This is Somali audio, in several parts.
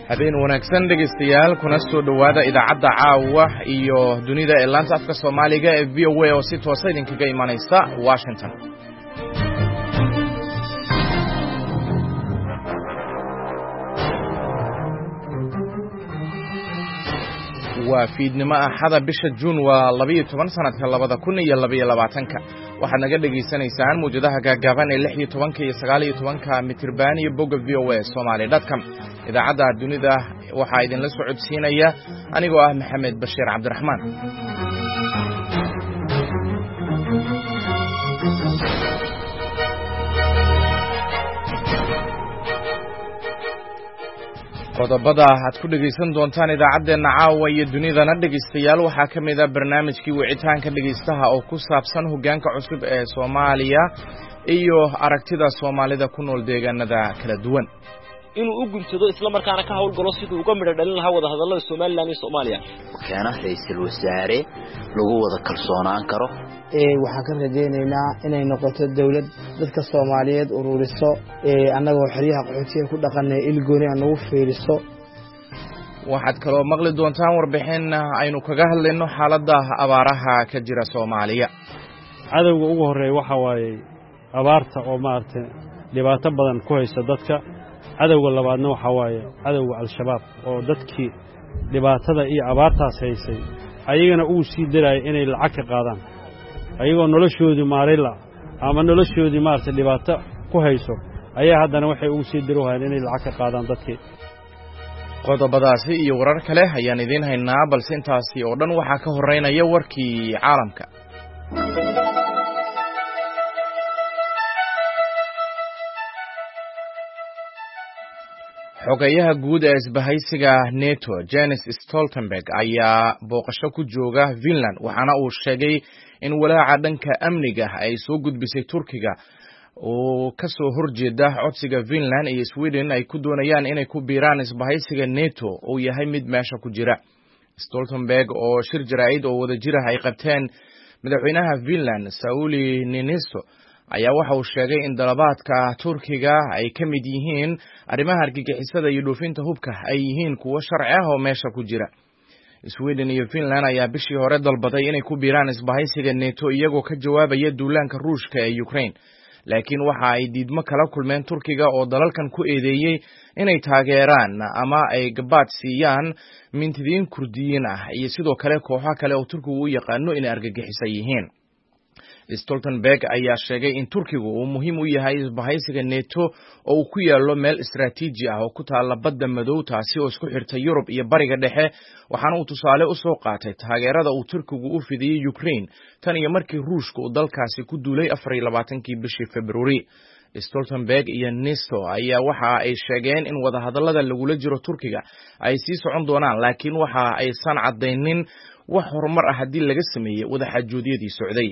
habeen wanaagsan dhegeystayaal kuna soo dhawaada idaacadda caawa iyo dunida ee laanta afka Soomaaliga ee VOA oo si toos ah idinkaga imanaysa Washington. waa fiidnimo axada bisha June waa 12 sanadka 2022 waxaad naga dhageysanaysaan muujadaha gaagaaban ee 16 iyo 19 mitirban iyo bogga voasomali.com idaacadda dunida waxaa idin la socodsiinaya anigoo ah Maxamed Bashiir Cabdiraxmaan. qodobada aad ku dhageysan doontaan idaacadeena caawa iyo dunidana dhageystayaal waxaa ka mid ah barnaamijkii wicitaanka dhageystaha oo ku saabsan hoggaanka cusub ee Soomaaliya iyo aragtida Soomaalida ku nool deegaanada kala duwan inuu u guntado isla markaana ka hawlgalo sidii uga midho dhalin lahaa wada hadallada Soomaaliland iyo Soomaaliya kana ra'iisul wasaare lagu wada kalsoonaan karo waxaan ka rajaynaynaa inay noqoto dawlad dadka Soomaaliyeed ururiso annagoo xiriyaha qaxootiga ku dhaqanay ilgooni aan ugu fiiriso. waxaad kaloo maqli doontaan warbixin aynu kaga hadlayno xaaladda abaaraha ka jira Soomaaliya. cadawga ugu horeeya waxa waaye abaarta oo maartay dhibaato badan ku haysta dadka. cadawga labaadna waxa waaye cadawga al-shabaab oo dadkii dhibaatada iyo abaartaas haysay ayagana uu sii diray inay lacag ka qaadaan ayagoo noloshoodii maarayla ama noloshoodii maartay dhibaato ku hayso ayaa haddana waxay ugu sii diruhayaan inay lacag ka qaadaan dadkii. qodobadaasi iyo warar kale ayaan idiin haynaa balse intaasi oo dhan waxaa ka horeynaya warkii caalamka. xogayaha guud ee isbahaysiga NATO Jens Stoltenberg ayaa booqasho ku jooga Finland waxaana uu sheegay in walaaca dhanka amniga ay soo gudbisay Turkiga oo ka soo horjeeda codsiga Finland iyo Sweden ay ku doonayaan inay ku biiraan isbahaysiga NATO oo yahay mid meesha ku jira. Stoltenberg oo shir jaraa'id oo wada jira ay qabteen madaxweynaha Finland Sauli Niinisto ayaa waxa uu sheegay in dalabaadka Turkiga ay ka mid yihiin arrimaha argagixisada iyo dhoofinta hubka ay yihiin kuwo sharci ah oo meesha ku jira. Sweden iyo Finland ayaa bishii hore dalbaday inay ku biiraan isbahaysiga NATO iyagoo ka jawaabaya duulaanka Ruushka ee Ukraine, laakiin waxa ay diidmo kala kulmeen Turkiga oo dalalkan ku eedeeyay inay taageeraan ama ay gabaad siiyaan mintidiin Kurdiyiin ah iyo sidoo kale kooxo kale oo Turkigu u yaqaano inay argagixiso yihiin. Stoltenberg ayaa sheegay in Turkigu uu muhiim u yahay isbahaysiga NATO oo uu ku yaalo meel istiraatiiji ah oo ku taala badda madow taasi oo isku xirta Yurub iyo Bariga Dhexe, waxaana uu tusaale u soo qaatay taageerada uu Turkigu u fidiyay Ukraine tan iyo markii Ruushka uu dalkaasi ku duulay 24 bishii February. Stoltenberg iyo Nisto ayaa waxa ay sheegeen in wada hadallada lagula jiro Turkiga ay sii socon doonaan, laakiin waxa aysan cadeynin wax horumar ah haddii laga sameeyay wada xajoodyadii socday.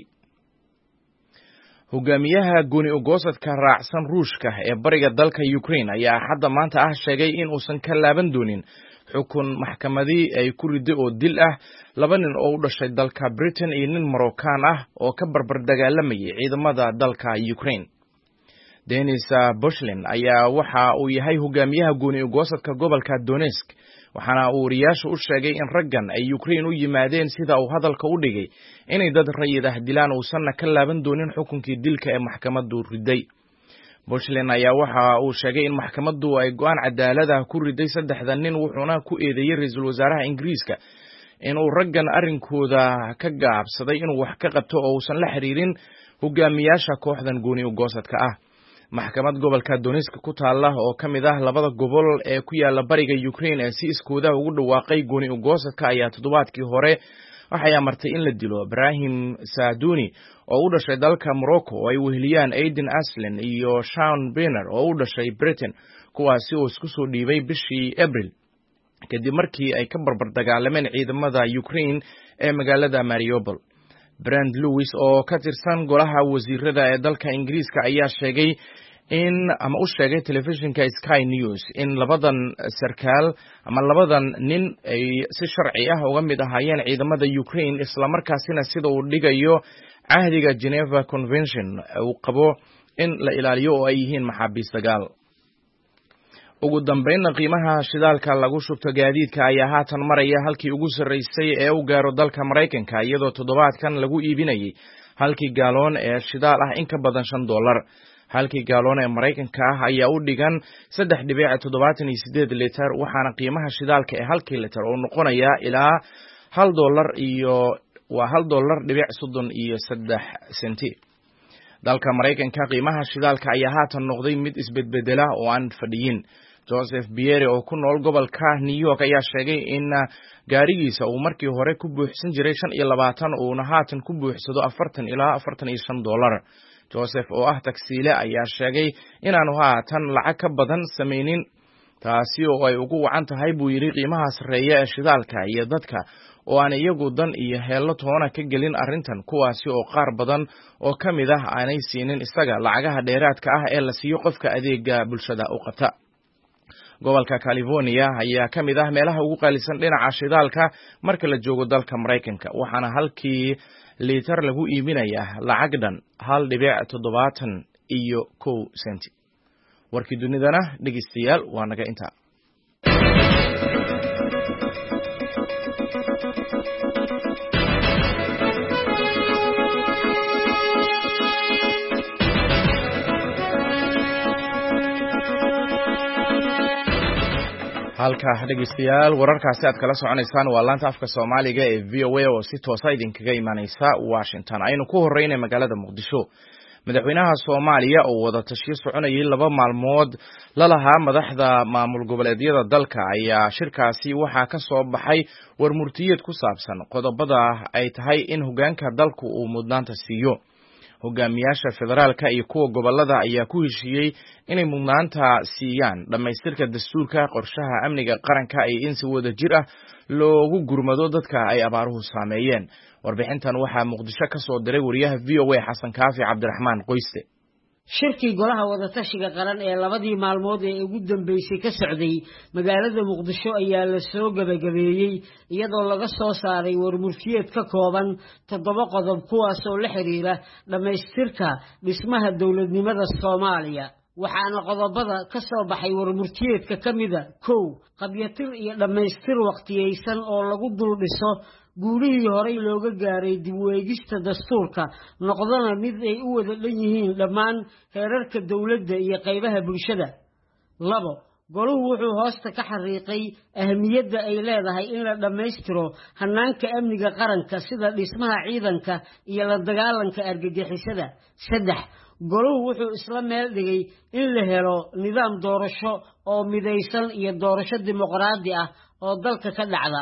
hogaamiyaha gooni ogoosadka raacsan Ruushka ee bariga dalka Ukraine ayaa hadda maanta sheegay in uusan ka laaban doonin xukun maxkamadii ay ku riday oo dil ah 2 nin oo u dhashay dalka Britain iyo nin Moroccan ah oo ka barbar dagaalamayay ciidamada dalka Ukraine. Denis Bushland ayaa waxa uu yahay hogaamiyaha gooni ogoosadka gobolka Donetsk, waxaana uu wariyaasha u sheegay in raggan ay Ukraine u yimaadeen sida uu hadalka u dhigay inay dad rayid ah dilaan uusan ka laaban doonin xukunkii dilka ee maxkamaddu riday. Bushland ayaa waxa uu sheegay in maxkamaddu ay go'aan cadaalad ah ku riday 3 nin, wuxuuna ku eedeeyay ra'iisul wasaaraha Ingiriiska inuu raggan arrinkooda ka gaabsaday inuu wax ka qabto oo uusan la xiriirin hogaamiyaasha kooxdan gooni ogoosadka ah. maxkamad gobolka Donetsk ku taala oo ka mid ah 2 gobol ee ku yaala bariga Ukraine ee si iskooda ugu dhawaaqay gooni ogoosadka ayaa toddobaadkii hore waxay amartay in la dilo Ibrahim Saaduni oo u dhashay dalka Morocco oo ay weheliyaan Aiden Aslan iyo Sean Brenner oo u dhashay Britain, kuwaasi oo isku soo dhiibay bishii April kadib markii ay ka barbar dagaalameen ciidamada Ukraine ee magaalada Mariupol. Brand Lewis oo ka tirsan golaha wasiirada ee dalka Ingiriiska ayaa sheegay u sheegay telefishinka Sky News in 2 sarkaal ama 2 nin ay si sharci ah uga mid ahaayeen ciidamada Ukraine, isla markaasina sida uu dhigayo cahdiga Geneva Convention uu qabo in la ilaaliyo oo ay yihiin maxaabiis dagaal. ugu dambeynna qiimaha shidaalka lagu shubto gaadiidka ayaa haatan maraya halkii ugu sarreysay ee u gaaro dalka Mareykanka iyadoo toddobaadkan lagu iibinayay halkii gaaloon ee shidaal ah in ka badan $5. halkii gaaloon ee Mareykanka ah ayaa u dhigan 3.78 litir waxaana qiimaha shidaalka ee halkii litir oo noqonaya ilaa $1.33 dalka Mareykanka qiimaha shidaalka ayaa haatan noqday mid isbedbedela oo aan fadhiyin. Joseph Bieri oo ku nool gobolka New York ayaa sheegay in gaarigiisa uu markii hore ku buuxsan jiray 25 uuna haatan ku buuxsado $40 ilaa $45. Joseph oo ah taksiile ayaa sheegay inaanu haatan lacag ka badan samaynin taasi oo ay ugu wacan tahay buu yiri qiimaha sareeya ee shidaalka iyo dadka oo aan iyagu dan iyo heello toona ka gelin arrintan kuwaasi oo qaar badan oo kamid ah aanay siinin isaga lacagaha dheeraadka ah ee la siiyo qofka adeega bulshada u qabta. gobolka California ayaa kamid ah meelaha ugu qaalisan dhinaca shidaalka marka la joogo dalka Mareykanka waxaana halkii litir lagu iibinayaa lacag dhan $1.71 warkii dunidana dhageystayaal waa naga inta. halka dhageystayaal wararkaasi aad kala soconaysaan waa laanta afka Soomaaliga ee VOA oo si toos ah idinkaga imaanaysa Washington. aynu ku horeynay magaalada Muqdisho. madaxweynaha Soomaaliya oo wada tashiyo soconayay 2 maalmood la lahaa madaxda maamul goboleedyada dalka ayaa shirkaasi waxa ka soo baxay warmurtiyeed ku saabsan qodobada ay tahay in hoggaanka dalku uu mudnaanta siiyo. hogaamiyaasha federaalka iyo kuwa gobolada ayaa ku heshiiyay inay mudnaanta siiyaan dhamaystirka dastuurka qorshaha amniga qaranka ay in si wada jir ah loogu gurmado dadka ay abaaruhu saameeyeen. warbixintan waxaa Muqdisho ka soo diray wariyaha VOA Xasan Kaafi Cabdiraxmaan Qoyste. shirkii golaha wada tashiga qaran ee 2 maalmood ee ugu dambeysay ka socday magaalada Muqdisho ayaa la soo gabagabeeyay iyadoo laga soo saaray warmurtiyeed ka kooban 7 qodob kuwaas oo la xiriira dhamaystirka dhismaha dawladnimada Soomaaliya. waxaana qodobada ka soo baxay warmurtiyeedka kamida 1 qabyatir iyo dhamaystir waqtiyeysan oo lagu dul dhiso guulihii horey looga gaaray dib u eegista dastuurka noqdana mid ay u wada dhan yihiin dhammaan heerarka dawladda iyo qaybaha bulshada. 2 goluhu wuxuu hoosta ka xariiqay ahmiyadda ay leedahay in la dhamaystiro hanaanka amniga qaranka sida dhismaha ciidanka iyo la dagaalanka argagixisada. 3 goluhu wuxuu isla meel dhigay in la helo nidaam doorasho oo midaysan iyo doorasho dimuqraadi ah oo dalka ka dhacda.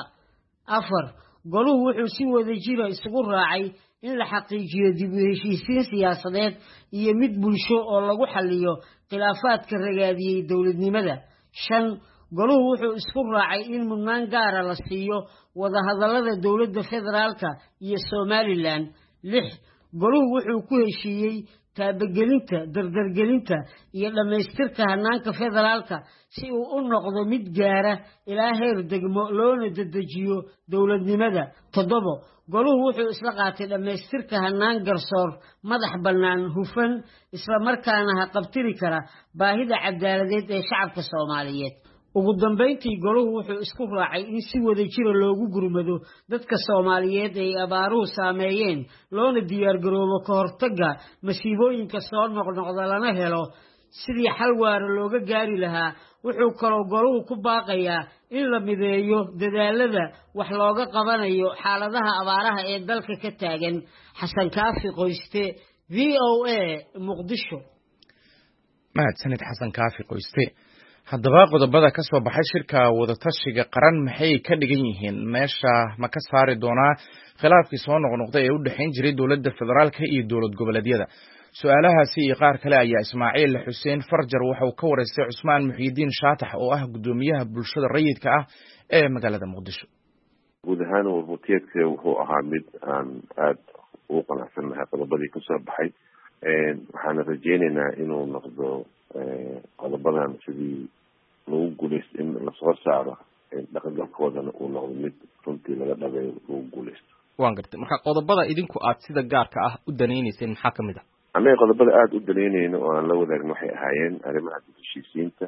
4 goluhu wuxuu si wada jir isugu raacay in la xaqiijiyo dib u heshiisiin siyaasadeed iyo mid bulsho oo lagu xalliyo khilaafaadka ragaadiyay dawladnimada. 5 goluhu wuxuu isku raacay in mudnaan gaar ah la siiyo wada hadallada dawladda federaalka iyo Somaliland. 6 goluhu wuxuu ku heshiiyay taabagelinta dardargelinta iyo dhamaystirka hanaanka federaalka si uu u noqdo mid gaara ilaa heer degmo loona dedejiyo dawladnimada. 7 goluhu wuxuu isla qaatay dhamaystirka hanaan garsoor madax bannaan hufan isla markaana qabtiri kara baahida cadaaladeed ee shacabka Soomaaliyeed. ugu dambeyntii goluhu wuxuu isku raacay in si wada jir loogu gurmado dadka Soomaaliyeed ee abaaruhu saameeyeen loona diyaar garoobo ka hortagga masiibooyinka soo noqnoqda lana helo sidii xal waara looga gaari lahaa. wuxuu kaloo goluhu ku baaqayaa in la mideeyo dadaalada wax looga qabanayo xaaladaha abaaraha ee dalka ka taagan. Xasan Kaafi Qoyste, VOA Muqdisho. mahadsanid Xasan Kaafi Qoyste. haddaba qodobada ka soo baxay shirka wada tashiga qaran maxay ka dhigan yihiin meesha ma ka saari doonaa khilaafkii soo noqnoqday ee u dhaxayn jiray dawladda federaalka iyo dawlad goboleedyada. su'aalahaasi iyo qaar kale ayaa Ismaaciil Xuseen Farjar waxa uu ka wareystay Cusmaan Muxyidiin Shaatax oo ah gudoomiyaha bulshada rayidka ah ee magaalada Muqdisho. guud ahaan warmurtiyeedka wuxuu ahaa mid aan aad ugu qanacsanahay qodobadii ka soo baxay waxaan rajeynaynaa inuu noqdo qodobadan sidii lagu guuleysto in la soo saaro dhaqangalkoodana uu noqdo mid runtii laga dhabeeyo lagu guuleysto. waan gartay marka qodobada idinku aad sida gaarka ah u daneynayseen maxaa kamid ah? anaga qodobada aad u daneynayno oo aan la wadaagno waxay ahaayeen arrimaha heshiisiinta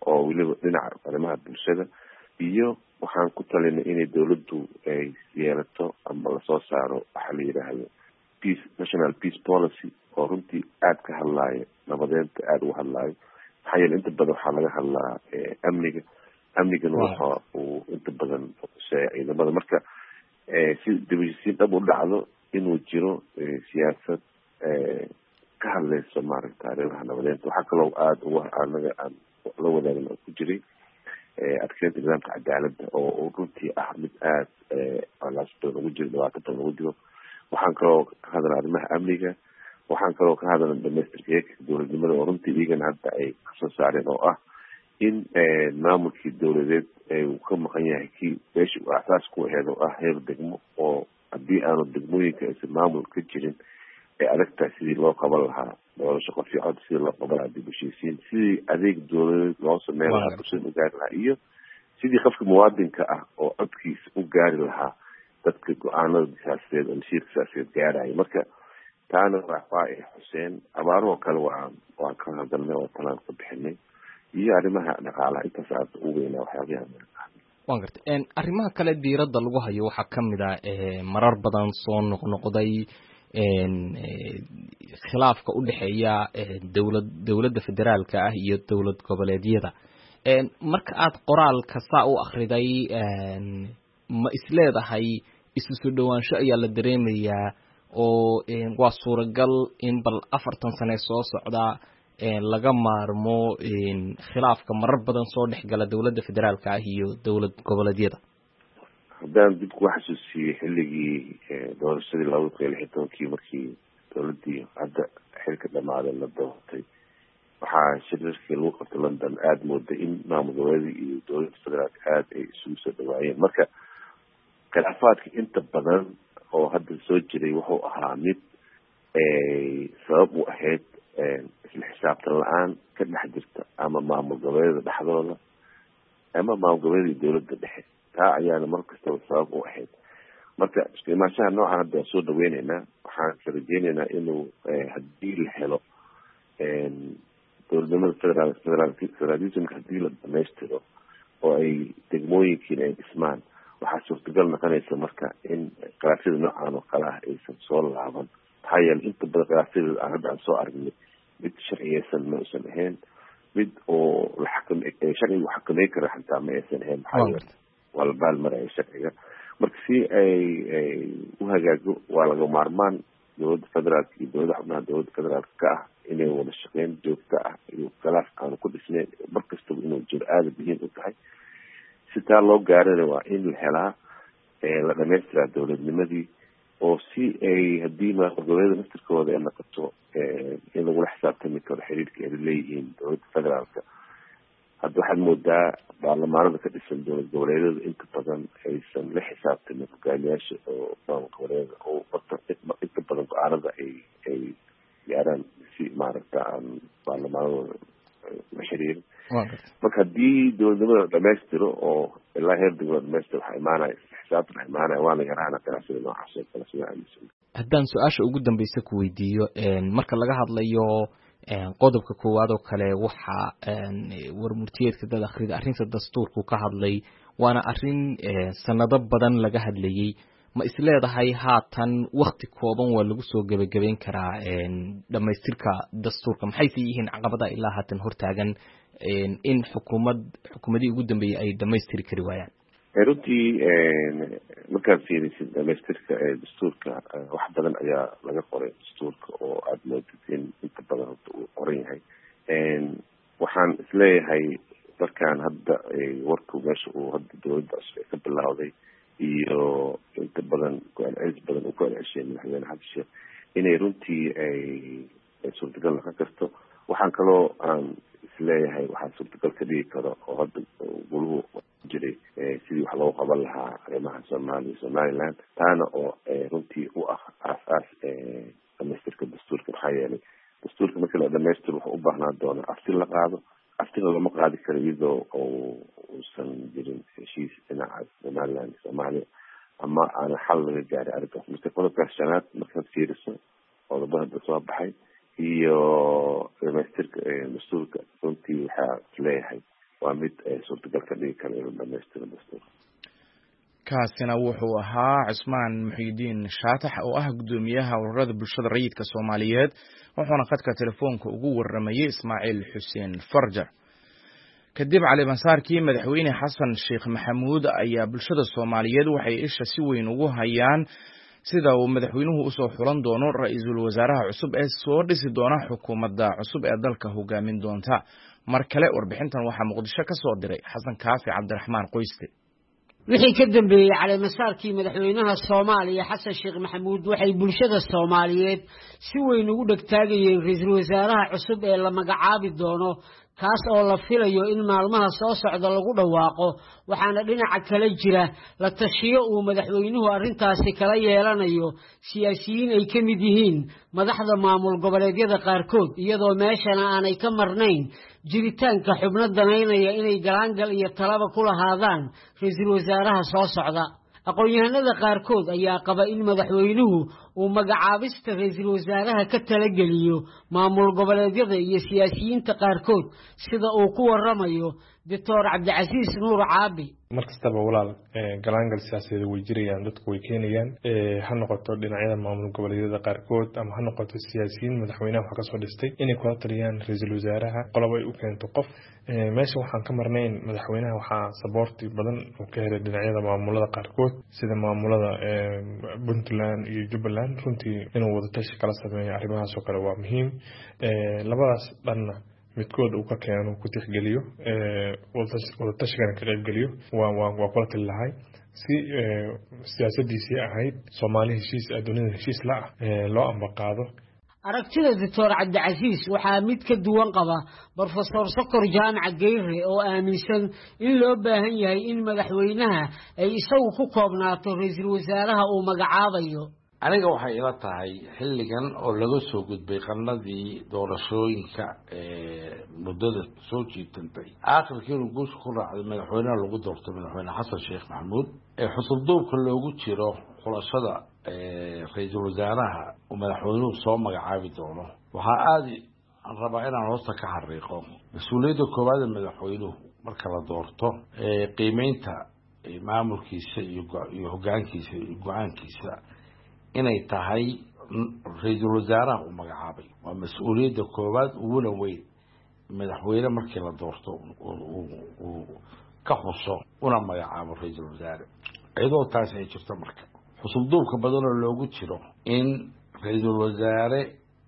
oo weliba dhinaca arrimaha bulshada, iyo waxaan ku talinay inay dawladdu ay yeelato ama lasoo saaro waxa la yidhaahdo national peace policy oo runtii aada ka hadlaayo nabadeenta, aada uga hadlaayo. maxaa yeele inta badan waxaa laga hadlaa amnigana waxa uu inta badan sheegay ciidamada. marka si dibashisiin dhab u dhacdo inuu jiro siyaasad ka hadlayso maaragta arrimaha nabadeenta. waxaa kaloo aada uga anaga aan la wadaagna ku jiray adkeynta nidaamka cadaaladda oo runtii ah mid aada alaas badan ugu jiro, dhibaato badan ugu jiro. waxaan kaloo ka hadlaa arrimaha amniga, waxaan kaloo ka hadlaa dhamaystirka heerka dowladnimada oo runtii iyagana hadda ay kasoo saareen oo ah in maamulkii dawladeed uu ka maqan yahay kii meesha uu asaas ku aheed oo ah heer degmo, oo haddii aanu degmooyinka aysan maamul ka jirin ay adagtahay sidii loo qaban lahaa doorasho qof iyo cod, sidii loo qaban lahaa dib u heshiisiin, sidii adeeg dawladeed loo sameyn lahaa bulshada u gaari lahaa, iyo sidii qofka muwaadinka ah oo codkiisa u gaari lahaa dadka go-aanada siyaasadeed oo masiirka siyaasadeed gaaraya. marka taana waa xuseen abaarahoo kale waan ka hadalnay oo talaan ka bixinay, iyo arrimaha dhaqaalaha. intaas aada u weynaa waxyaabaha waan gartay. arrimaha kale diiradda lagu hayo waxaa ka mid ah marar badan soo noqnoqday khilaafka u dhexeeya dowladda federaalka ah iyo dowlad goboleedyada. marka aada qoraalka saa u akhriday ma isleedahay isu soo dhawaansho ayaa la dareemayaa oo waa suuragal in bal 40 sane soo socda laga maarmo khilaafka marar badan soo dhexgala dowladda federaalka ah iyo dowlad goboleedyada? haddaan dib ku xasuusiyey xilligii doorashadii 2016 markii dowladdii hadda xilka dhamaaday la doortay, waxaa shirarkii lagu qabtay London aada mooda in maamul goboleedyada iyo dowladda federaalka aada ay isugu soo dhawaayeen. marka khilaafaadka inta badan oo hadda soo jiray wuxuu ahaa mid sabab u ahayd isla xisaabtan la-aan ka dhex jirta ama maamul goboleedyada dhexdooda ama maamul goboleedyada dowladda dhexe. taa ayaana mar kastaba sabab u ahayd. marka isku imaanshaha noocan hadda waan soo dhaweyneynaa. waxaan ka rajeyneynaa inuu haddii la helo dowladnimada federalismka haddii la dhamaystiro oo ay degmooyinkiina ay dhismaan, waxaa suurtagal noqonaysa marka in khilaafyada noocan oo kale ah aysan soo laaban. maxaa yeele inta badan khilaafyada aan hadda aan soo aragnay mid sharciyeysan ma aysan ahayn, mid oo sharciga u xakameyn kara xataa ma aysan ahayn. maxaa yeele waa la baalmaraya sharciga. marka si ay u hagaago waa laga maarmaan dowladda federaalka iyo dowladda xubnaha dowladda federaalka ka ah inay wada shaqeyn joogto ah iyo khilaaf aanu ku dhisneyn mar kastaba inuu jiro aada muhiim u tahay. si taa loo gaarana waa in la helaa la dhamaystiraa dowladnimadii, oo si ay haddii maamul goboleedyada naftirkooda ay noqoto in lagula xisaabtami karo xiriirka ay leeyihiin dowladda federaalka. hadda waxaad moodaa baarlamaanada ka dhisan dowlad goboleedyada inta badan aysan la xisaabtamin hogaamiyaasha oo maamul goboleedyada oo inta badan go-aanada ay gaaraan si maaragta aan baarlamaanadooda la xiriirin. marka haddii dowladnimada la dhamaystiro oo ilaa heer degmada dhamaystiro waxaa imaanaya xisaabtan imaanaya, waana yaraana khilaafyada noocaas oo kale sida aaminsan. haddaan su-aasha ugu dambeysa ku weydiiyo, marka laga hadlayo qodobka koowaad oo kale waxaa warmurtiyeedka dad akhrida arrinta dastuurku ka hadlay, waana arrin sanado badan laga hadlayay. ma isleedahay haatan wakti kooban waa lagu soo gebagabeyn karaa dhamaystirka dastuurka? maxayse yihiin caqabadaha ilaa haatan hortaagan in xukuumadii ugu dambeeyey ay dhamaystiri kari waayaan? runtii markaad fiirisid dhamaystirka dastuurka wax badan ayaa laga qoray dastuurka oo aada moodid in inta badan horta uu qoran yahay. waxaan isleeyahay markaan hadda warku meesha uu hadda dowladda cusub ka bilowday iyo inta badan go-aan badan uu ku celceshiyay madaxweyne xasan sheekh inay runtii ay suurtagal noqon karto. waxaan kaloo aan isleeyahay waxaa suurtagal ka dhigi karo oo hadda guluhu jiray sidii wax loogu qaban lahaa arrimaha Soomaaliya Somaliland, taana oo runtii u ah aas dhamaystirka dastuurka. maxaa yeelay dastuurka markii la dhamaystiro wuxuu u baahnaan doonaa afti la qaado. aftina lama qaadi karo iyadoo uusan jirin heshiis dhinaca Somaliland Soomaaliya ama aan xal laga gaaray arrintaas. marka qodobkaas shanaad markaad fiiriso qodobada hadda soo baxay iyo dhamaystirka dastuurka runtii waxaa isleeyahay waa mid suurtagal ka dhigi kara inuu dhamaystiro dastuur. kaasina wuxuu ahaa Cusmaan Muxiidiin Shaatax oo ah gudoomiyaha ururada bulshada rayidka Soomaaliyeed wuxuuna khadka telefoonka ugu waramayay Ismaaciil Xuseen Farjar. kadib cali masaarkii madaxweyne Xasan Sheekh Maxamuud ayaa bulshada Soomaaliyeed waxay isha si weyn ugu hayaan sida uu madaxweynuhu u soo xulan doono ra'iisul wasaaraha cusub ee soo dhisi doona xukuumadda cusub ee dalka hogaamin doonta. mar kale warbixintan waxaa Muqdisho ka soo diray Xasan Kaafi Cabdiraxmaan Qoyste. wixii ka dambeeyay cali masaarkii madaxweynaha Soomaaliya Xasan Sheekh Maxamuud waxay bulshada Soomaaliyeed si weyn ugu dhagtaagayeen ra'iisul wasaaraha cusub ee la magacaabi doono kaas oo la filayo in maalmaha soo socda lagu dhawaaqo waxaana dhinaca kale jira la tashiyo uu madaxweynuhu arrintaasi kala yeelanayo siyaasiyiin ay ka mid yihiin madaxda maamul goboleedyada qaarkood iyadoo meeshana aanay ka marnayn jiritaanka xubno danaynaya inay galaangal iyo talaba ku lahaadaan ra'iisul wasaaraha soo socda. aqoon-yahanada qaarkood ayaa qaba in madaxweynuhu uu magacaabista ra'iisul wasaaraha ka talageliyo maamul goboleedyada iyo siyaasiyiinta qaarkood sida uu ku waramayo Dr. Cabdicasiis Nuur Caabi. markastaba walaal galaangal siyaasadeed way jirayaan dadku way keenayaan ha noqoto dhinacyada maamul goboleedyada qaarkood ama ha noqoto siyaasiyiin madaxweynaha waxa ka soo dhistay inay kula taliyaan ra'iisul wasaaraha qolob ay u keento qof meesha waxaan ka marnayn madaxweynaha waxa support badan oo ka helay dhinacyada maamulada qaarkood sida maamulada Puntland iyo Jubbaland runtii inuu wada tashi kala sameeyo arrimahaas oo kale waa muhiim labadaas dhanna midkood uu ka keeno ku tixgeliyo wada tashigana ka qayb geliyo waa kula tali lahay si siyaasadiisii ahayd Soomaali heshiis adduunyada heshiis la loo ambaqaado. aragtida Dr. Cabdicasiis waxaa mid ka duwan qaba Professor Sokor Jaamac Geyre oo aaminsan in loo baahan yahay in madaxweynaha ay isagu ku koobnaato ra'iisul wasaaraha uu magacaabayo. aniga waxay ila tahay xilligan oo laga soo gudbay qarnadii doorashooyinka muddada soo jiitantay aakhirkii guusha ku raacday madaxweynaha lagu doortay madaxweyne Xasan Sheekh Maxamuud ee xusubduubka loogu jiro xulashada ra'iisul wasaaraha oo madaxweynuhu soo magacaabi doono waxaa aad rabaa inaan hoosta ka xariiqo mas'uuliyadda koowaad ee madaxweynuhu marka la doorto qiimeynta maamulkiisa iyo hoggaankiisa iyo go'aankiisa inay tahay ra'iisul wasaaraha uu magacaabay waa mas'uuliyadda koowaad ugu weyn madaxweyne markii la doorto uu ka xuso una magacaabo ra'iisul wasaare iyadoo taas ay jirto marka xusubduubka badan oo loogu jiro in ra'iisul wasaare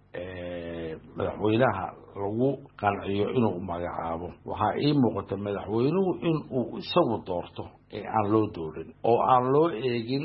madaxweynaha lagu qanciyo inuu magacaabo waxaa ii muuqata madaxweynuhu in uu isagu doorto ee aan loo doorin oo aan loo eegin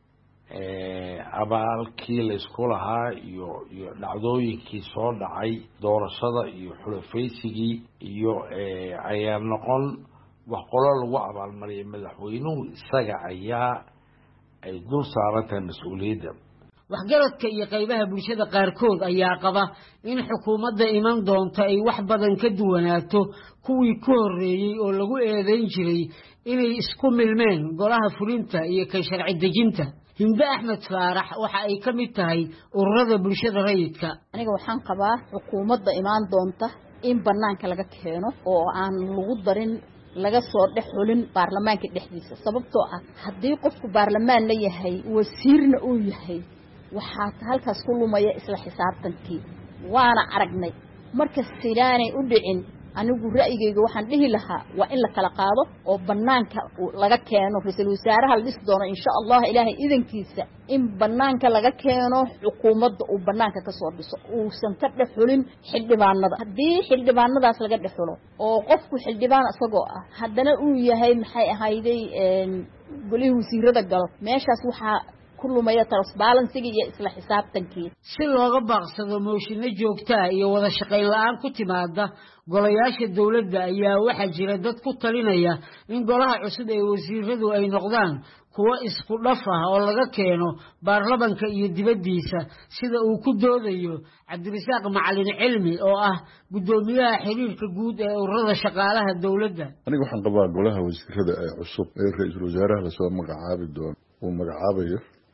abaalkii la isku lahaa iyo dhacdooyinkii soo dhacay doorashada iyo xulafaysigii iyo ayaa noqon wax qolo lagu abaalmariyay madaxweynuhu isaga ayaa ay dul saaran tahay mas'uuliyadda. waxgaradka iyo qaybaha bulshada qaarkood ayaa qaba in xukuumadda iman doonta ay wax badan ka duwanaato kuwii ku horeeyay oo lagu eedeyn jiray inay isku milmeen golaha fulinta iyo kan sharci dejinta. Hinde Axmed Faarax waxa ay ka mid tahay ururada bulshada rayidka. aniga waxaan qabaa xukuumadda imaan doonta in banaanka laga keeno oo aan lagu darin laga soo dhexulin baarlamaanka dhexdiisa sababtoo ah haddii qofku baarlamaan la yahay wasiirna uu yahay waxaa halkaas ku lumaya isla xisaabtankii waana aragnay marka sidaanay u dhicin anigu ra'yigayga waxaan dhihi lahaa waa in la kala qaado oo banaanka laga keeno ra'iisul wasaaraha la dhis doono insha Allah ilaahay idankiisa in banaanka laga keeno xukuumadda uu banaanka ka soo dhiso uu san ka dhaxulin xildhibaanada haddii xildhibaanadaas laga dhaxulo oo qofku xildhibaan asagoo ah haddana uu yahay maxay ahayday golihi wasiirada galo meeshaas waxaa kulumaya transparency iyo isla xisaabtankii si looga baaqsado mooshinno joogto ah iyo wada shaqayn la'aan ku timaada golayaasha dawladda ayaa waxa jira dad ku talinaya in golaha cusub ee wasiiradu ay noqdaan kuwa isku dhaf ah oo laga keeno baarlamaanka iyo dibaddiisa sida uu ku doodayo Cabdirasaaq Macalin Cilmi oo ah gudoomiyaha xiriirka guud ee ururada shaqaalaha dawladda. aniga waxaan qabaa golaha wasiirada ee cusub ee ra'iisul wasaaraha la soo magacaabi doono uu magacaabayo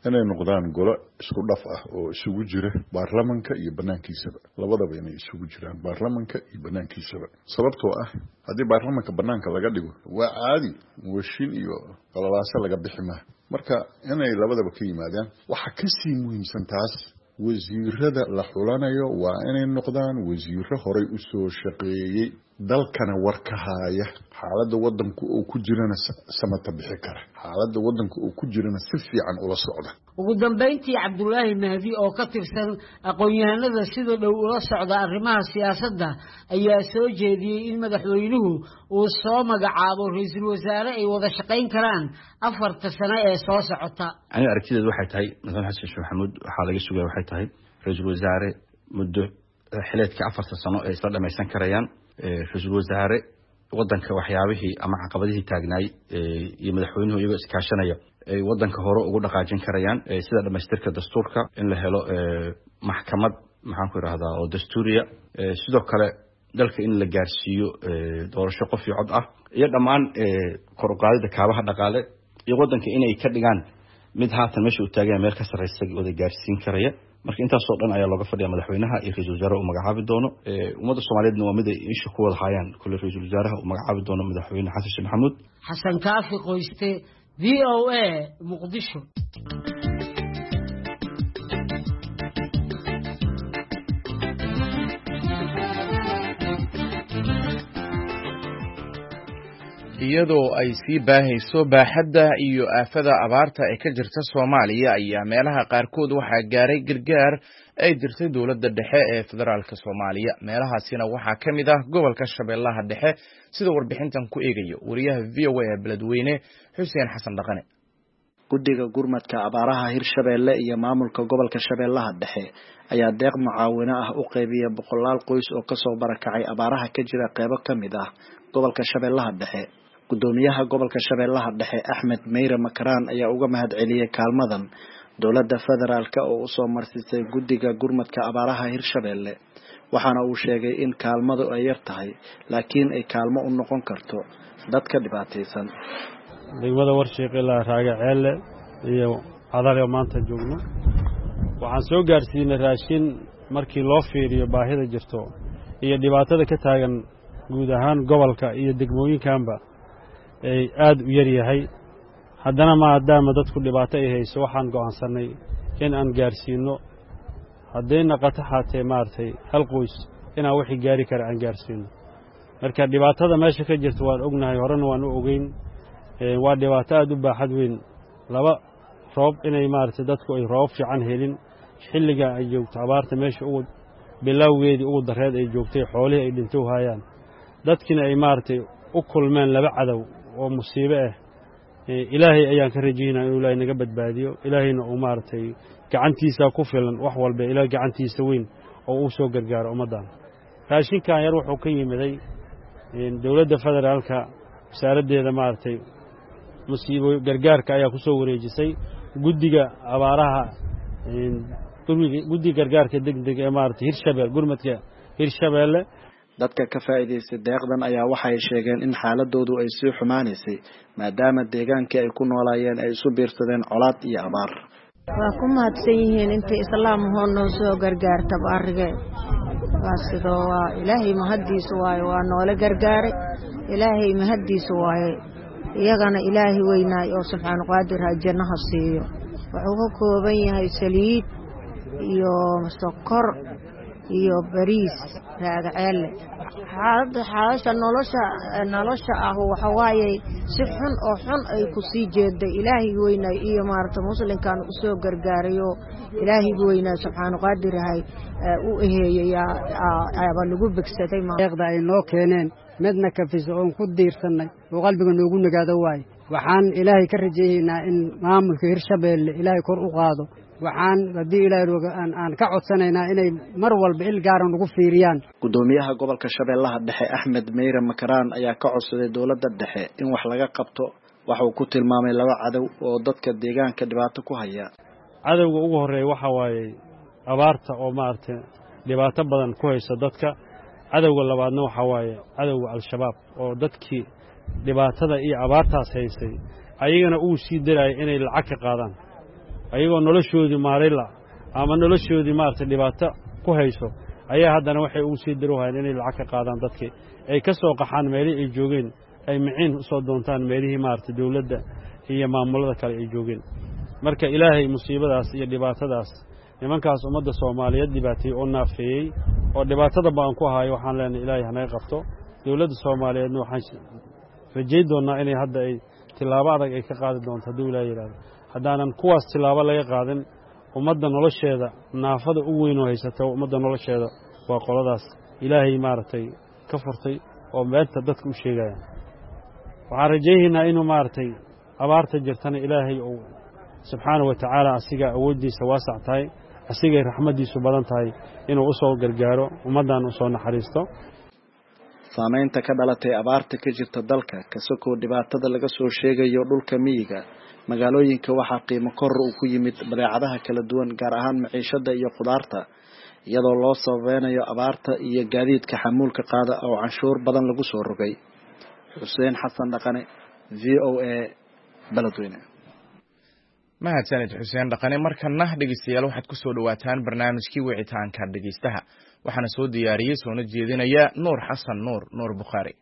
inay noqdaan golo isku dhaf ah oo isugu jira baarlamanka iyo banaankiisaba labadaba inay isugu jiraan baarlamanka iyo banaankiisaba sababtoo ah haddii baarlamanka banaanka laga dhigo waa caadi washin iyo qalalaase laga bixi maaha marka inay labadaba ka yimaadaan waxa ka sii muhiimsan taas wasiirada la xulanayo waa inay noqdaan wasiiro horey u soo shaqeeyay dalkana war ka haya xaaladda wadanku uu ku jirana samata bixi kara xaaladda wadanku uu ku jirana si fiican ula socda ugu dambeyntii Cabdullaahi Mahdi oo ka tirsan aqoon-yahanada sida dhow ula socda arrimaha siyaasadda ayaa soo jeediyay in madaxweynuhu uu soo magacaabo ra'iisul wasaare ay wada shaqayn karaan 4 sano ee soo socota ani aragtideedu waxay tahay madaxweyne xasan sheekh maxamuud waxa laga sugay waxay tahay ra'iisul wasaare muddo xileedka 4 sano ee isla dhamaysan karayaan ra'iisul wasaare wadanka waxyaabihii ama caqabadihii taagnaay iyo madaxweynuhu iyaga iskaashanaya ay wadanka hore ugu dhaqaajin karayaan sida dhamaystirka dastuurka in la helo maxkamad maxaan ku yiraahdaa oo dastuuriya sidoo kale dalka in la gaarsiiyo doorasho qof iyo cod ah iyo dhammaan kor u qaadida kaabaha dhaqaale iyo wadanka inay ka dhigaan mid haatan meesha uu taagan meel ka sareysa wada gaarsiin karaya marka intaas oo dhan ayaa looga fadhiyaa madaxweynaha iyo ra'iisul wasaaraha uu magacaabi doono ummadda Soomaaliyeedna waa mid ay isha ku wada hayaan kulli ra'iisul wasaaraha uu magacaabi doono madaxweyne xasan sheekh maxamuud xasan kaafi qoyste VOA Muqdisho iyadoo ay sii baahayso baaxadda iyo aafada abaarta ee ka jirta Soomaaliya ayaa meelaha qaarkood waxaa gaaray gargaar ay dirtay dawladda dhexe ee federaalka Soomaaliya meelahaasina waxaa ka mid ah gobolka Shabeellaha Dhexe sida warbixintan ku eegayo wariyaha VOA ee Beledweyne Xuseen Xasan Dhaqane guddiga gurmadka abaaraha Hirshabeelle iyo maamulka gobolka Shabeellaha Dhexe ayaa deeq mucaawino ah u qaybiyay 100 qoys oo ka soo barakacay abaaraha ka jira qaybo ka mid ah gobolka Shabeellaha Dhexe gudoomiyaha gobolka Shabeellaha Dhexe Axmed Meyre Makaraan ayaa uga mahadceliyay kaalmadan dawladda federaalka oo u soo marsisay guddiga gurmadka abaaraha Hirshabeelle waxaana uu sheegay in kaalmadu ay yar tahay laakiin ay kaalmo u noqon karto dadka dhibaataysan degmada Warshiiq ilaa Raagaceelle iyo Cadale maanta joogno waxaan soo gaarsiinay raashin markii loo fiiriyo baahida jirto iyo dhibaatada ka taagan guud ahaan gobolka iyo degmooyinkanba ay aad u yar yahay haddana maadaama dadku dhibaato ay hayso waxaan go'aansanay in aan gaarsiino haddayna qataxaatee maartay hal qoys inaan wixii gaari kara aan gaarsiino marka dhibaatada meesha ka jirta waan ognahay horena waan u ogeyn waa dhibaato aad u baaxad weyn laba roob inay maartay dadku ay roob fiican helin xilliga ay joogto abaarta meesha ugu bilowgeedii ugu dareed ay joogtay xoolihii ay dhinto hayaan dadkina ay maartay u kulmeen laba cadow oo musiibo ah ilaahay ayaan ka rajaynaa inuu ilaahay naga badbaadiyo ilaahayna uu maartay gacantiisa ku filan wax walba ilaahay gacantiisa weyn oo uu soo gargaaro ummadan raashinkan yar wuxuu ka yimiday dawladda federaalka wasaaraddeeda maartay musiibo gargaarka ayaa ku soo wareejisay guddiga abaaraha guddiga gargaarka degdeg ee maartay Hirshabeelle gurmadka Hirshabeelle dadka ka faa'iideystay deeqdan ayaa waxay sheegeen in xaaladoodu ay sii xumaanaysay maadaama deegaankii ay ku noolaayeen ay isu biirsadeen colaad iyo abaar waa ku mahadsan yihiin inta islaam noo soo gargaarta baarige waa sidoo waa ilaahay mahadiisu waayo waa noole gargaaray ilaahay mahadiisu waayo iyagana ilaahay weynaay oo subxaanahu qaadir jannaha siiyo wuxuu ka kooban yahay saliid iyo sokor iyo bariis Raagaceelle xaaladda nolosha ah waxa waaye si xun oo xun ay ku sii jeeday ilaahay weynay iyo maarta muslimkan u soo gargaarayo ilaahay weynay subxaanahu qaadir u eheeyay aba lagu bigsaday deeqda ay noo keeneen midna ka fiisoon ku diirsanay oo qalbiga noogu nagaado waay waxaan ilaahay ka rajaynaynaa in maamulka Hirshabeelle ilaahay kor u qaado waxaan hadii ilaahay aan ka codsanaynaa inay mar walba il gaar ah ugu fiiriyaan gudoomiyaha gobolka Shabeellaha Dhexe Axmed Meyre Makaraan ayaa ka codsaday dawladda dhexe in wax laga qabto waxa uu ku tilmaamay laba cadow oo dadka deegaanka dhibaato ku haya cadawga ugu horeeya waxa waaye abaarta oo maartay dhibaato badan ku haysa dadka cadawga labaadna waxa waaye cadawga al-shabaab oo dadkii dhibaatada iyo abaartaas haysay ayagana uu sii diray inay lacag ka qaadaan ayagoo noloshoodii maarila ama noloshoodii maaragtay dhibaato ku hayso ayaa haddana waxay ugu sii diruhayeen inay lacag ka qaadaan dadkii ay ka soo qaxaan meelihii ay joogeen ay miciin u soo doontaan meelihii maaragtay dawladda iyo maamulada kale ay joogeen marka ilaahay musiibadaas iyo dhibaatadaas nimankaas ummadda Soomaaliyeed dhibaatay oo naafeeyay oo dhibaatada baan ku hayo waxaan leenahay ilaahay hanaga qabto dawladda Soomaaliyeedna waxaan rajayn doonaa inay hadda ay tilaabo adag ay ka qaadi doonto haddii ilaahay yiraahdo haddaanan kuwaas tilaabo laga qaadin ummadda nolosheeda naafada u weyn oo haysata ummadda nolosheeda waa qoladaas ilaahay maaragtay ka furtay oo meelta dadku u sheegayaan waxaan rajaynaynaa inuu maaragtay abaarta jirtana ilaahay uu subxaanahu wa tacaala asiga awoodiisa waasac tahay asigay raxmadiisu badan tahay inuu u soo gargaaro ummaddan u soo naxariisto saamaynta ka dhalatay abaarta ka jirta dalka kasoo dhibaatada laga soo sheegayo dhulka miyiga magaalooyinka waxaa qiimo kor uu ku yimid badeecadaha kala duwan gaar ahaan maciishada iyo khudaarta iyadoo loo sababeynayo abaarta iyo gaadiidka xamuulka qaada oo canshuur badan lagu soo rogay Xuseen Xasan Dhaqane VOA Beledweyne mahadsanid Xuseen Dhaqane markana dhageystayaal waxaad ku soo dhawaataan barnaamijkii wicitaanka dhageystaha waxaana soo diyaariyay soona jeedinaya Nuur Xasan Nuur Bukhari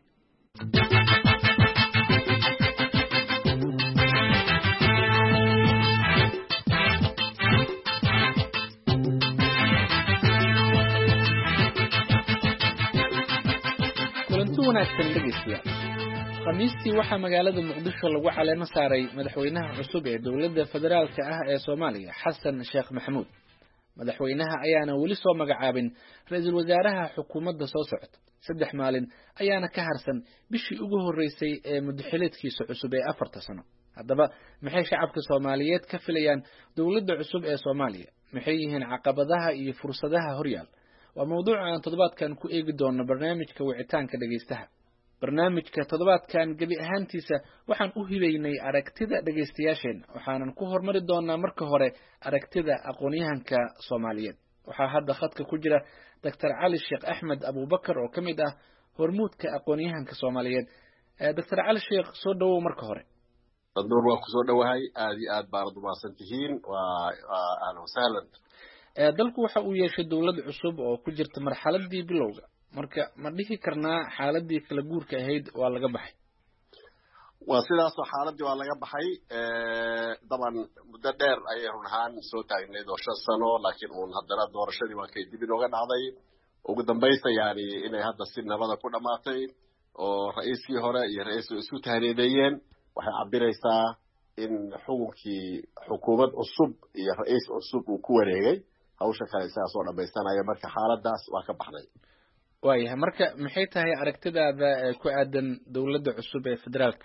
wanaagsan dhageystayaal khamiistii waxaa magaalada muqdisho lagu caleemo saaray madaxweynaha cusub ee dowladda federaalka ah ee Soomaaliya Xasan Sheekh Maxamuud madaxweynaha ayaana weli soo magacaabin ra'iisul wasaaraha xukuumadda soo socota 3 maalin ayaana ka harsan bishii ugu horeysay ee muddaxileedkiisa cusub ee 4 sano haddaba maxay shacabka Soomaaliyeed ka filayaan dowladda cusub ee Soomaaliya maxay yihiin caqabadaha iyo fursadaha horyaal waa mawduuc aan toddobaadkan ku eegi doono barnaamijka wicitaanka dhageystaha barnaamijka toddobaadkan gabi ahaantiisa waxaan u hibeynay aragtida dhageystayaasheena waxaanan ku hormari doonaa marka hore aragtida aqoonyahanka Soomaaliyeed waxaa hadda khadka ku jira Dr. Cali Sheekh Axmed Abubakar oo kamid ah hormuudka aqoonyahanka Soomaaliyeed Dr. Cali Sheekh soo dhawow marka hore Nuur waa ku soo dhawahay aad baad u maasantihiin waa ahlan wasahlan dalku waxa uu yeeshay dawlad cusub oo ku jirta marxaladii bilowga marka ma dhihi karnaa xaaladii kala guurka ahayd waa laga baxay waa sidaas oo xaaladii waa laga baxay daban muddo dheer ayay run ahaan soo taagneed oo 5 sano laakiin uun haddana doorashadii waa kay dib inooga dhacday ugu dambaysta yani inay hadda si nabada ku dhamaatay oo ra'iiskii hore iyo ra'iisul isku tahneedayeen waxay cabiraysaa in xukunkii xukuumad cusub iyo ra'iis cusub uu ku wareegay hawsha kale isaga soo dhameysanayo marka xaaladaas waa ka baxday waayahay marka maxay tahay aragtidaada ku aadan dawladda cusub ee federaalka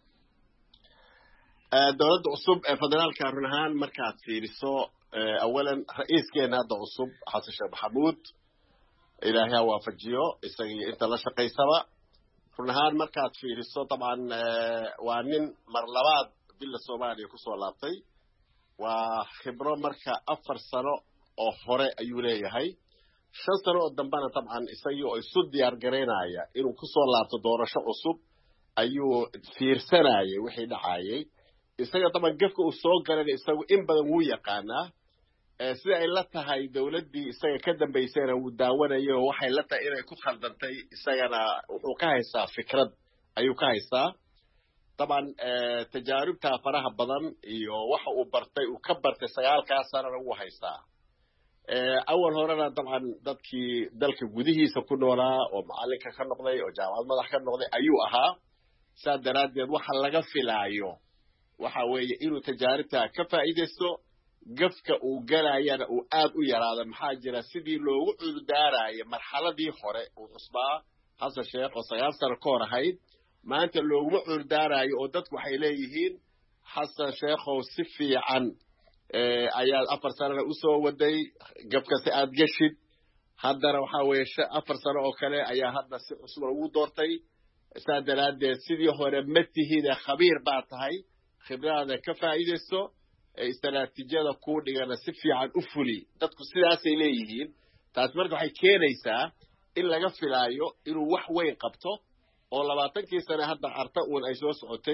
dawladda cusub ee federaalka run ahaan markaad fiiriso awalan ra'iiskeena hadda cusub Xasan Sheekh Maxamuud ilaahay ha waafajiyo isagii inta la shaqaysaba run ahaan markaad fiiriso taban waa nin mar labaad bila Soomaaliya ku soo laabtay waa khibro marka 4 sano oo hore ayuu leeyahay 5 sano oo dambana taban isagii oo isu diyaar gareynaya inuu ku soo laabto doorasho cusub ayuu fiirsanayay wixii dhacayay isaga taban gafka uu soo galay isagu in badan wuu yaqaanaa sida ay la tahay dawladdii isaga ka dambeysayna uu daawanayo waxay la tahay inay ku khaldantay isagana wuxuu ka haystaa fikrad ayuu ka haystaa طبعا تجاربته faraha badan iyo waxa uu bartay uu ka bartay 9 sano uu haystaa awal horena طبعا dadkii dalka gudihiisa ku noolaa oo macalinka ka noqday oo jaamacad madax ka noqday ayuu ahaa saadaradeed waxa laga filaayo waxa weeye inuu tajaaribta ka faa'iideysto gafka uu galayana uu aad u yaraado maxaa jira sidii loogu cudurdaarayo marxaladii hore uu cusbaa Xasan Sheekh oo 9 sano ka hor ahayd maanta looguma cudurdaarayo oo dadku waxay leeyihiin Xasan Sheekh oo si fiican ayaa 4 sano u soo waday gafka si aad gashid haddana waxa weeye 4 sano oo kale ayaa hadda si cusub ugu doortay saadaradeed sidii hore matihiina khabiir baa tahay khibrada ka faa'iideyso istaraatiijiyada ku dhigana si fiican u fuli dadku sidaas ay leeyihiin taas marka waxay keenaysaa in laga filaayo inuu wax weyn qabto oo 20 sano hadda arta uu ay soo socotay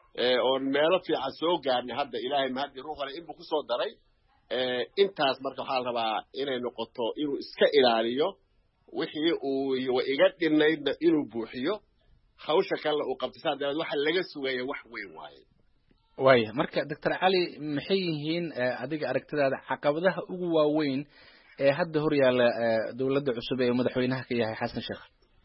oon meelo fiican soo gaarnay hadda ilaahay mahadii ruux hore inbuu kusoo daray intaas marka waxaa la rabaa inay noqoto inuu iska ilaaliyo wixii uu iga dhinaydna inuu buuxiyo hawsha kale uu qabtay saa daraad waxa laga sugaya wax weyn waaye waaya marka doctor cali maxay yihiin adiga aragtidaada caqabadaha ugu waaweyn ee hadda hor yaalla dowladda cusub ee madaxweynaha ka yahay xasan sheekh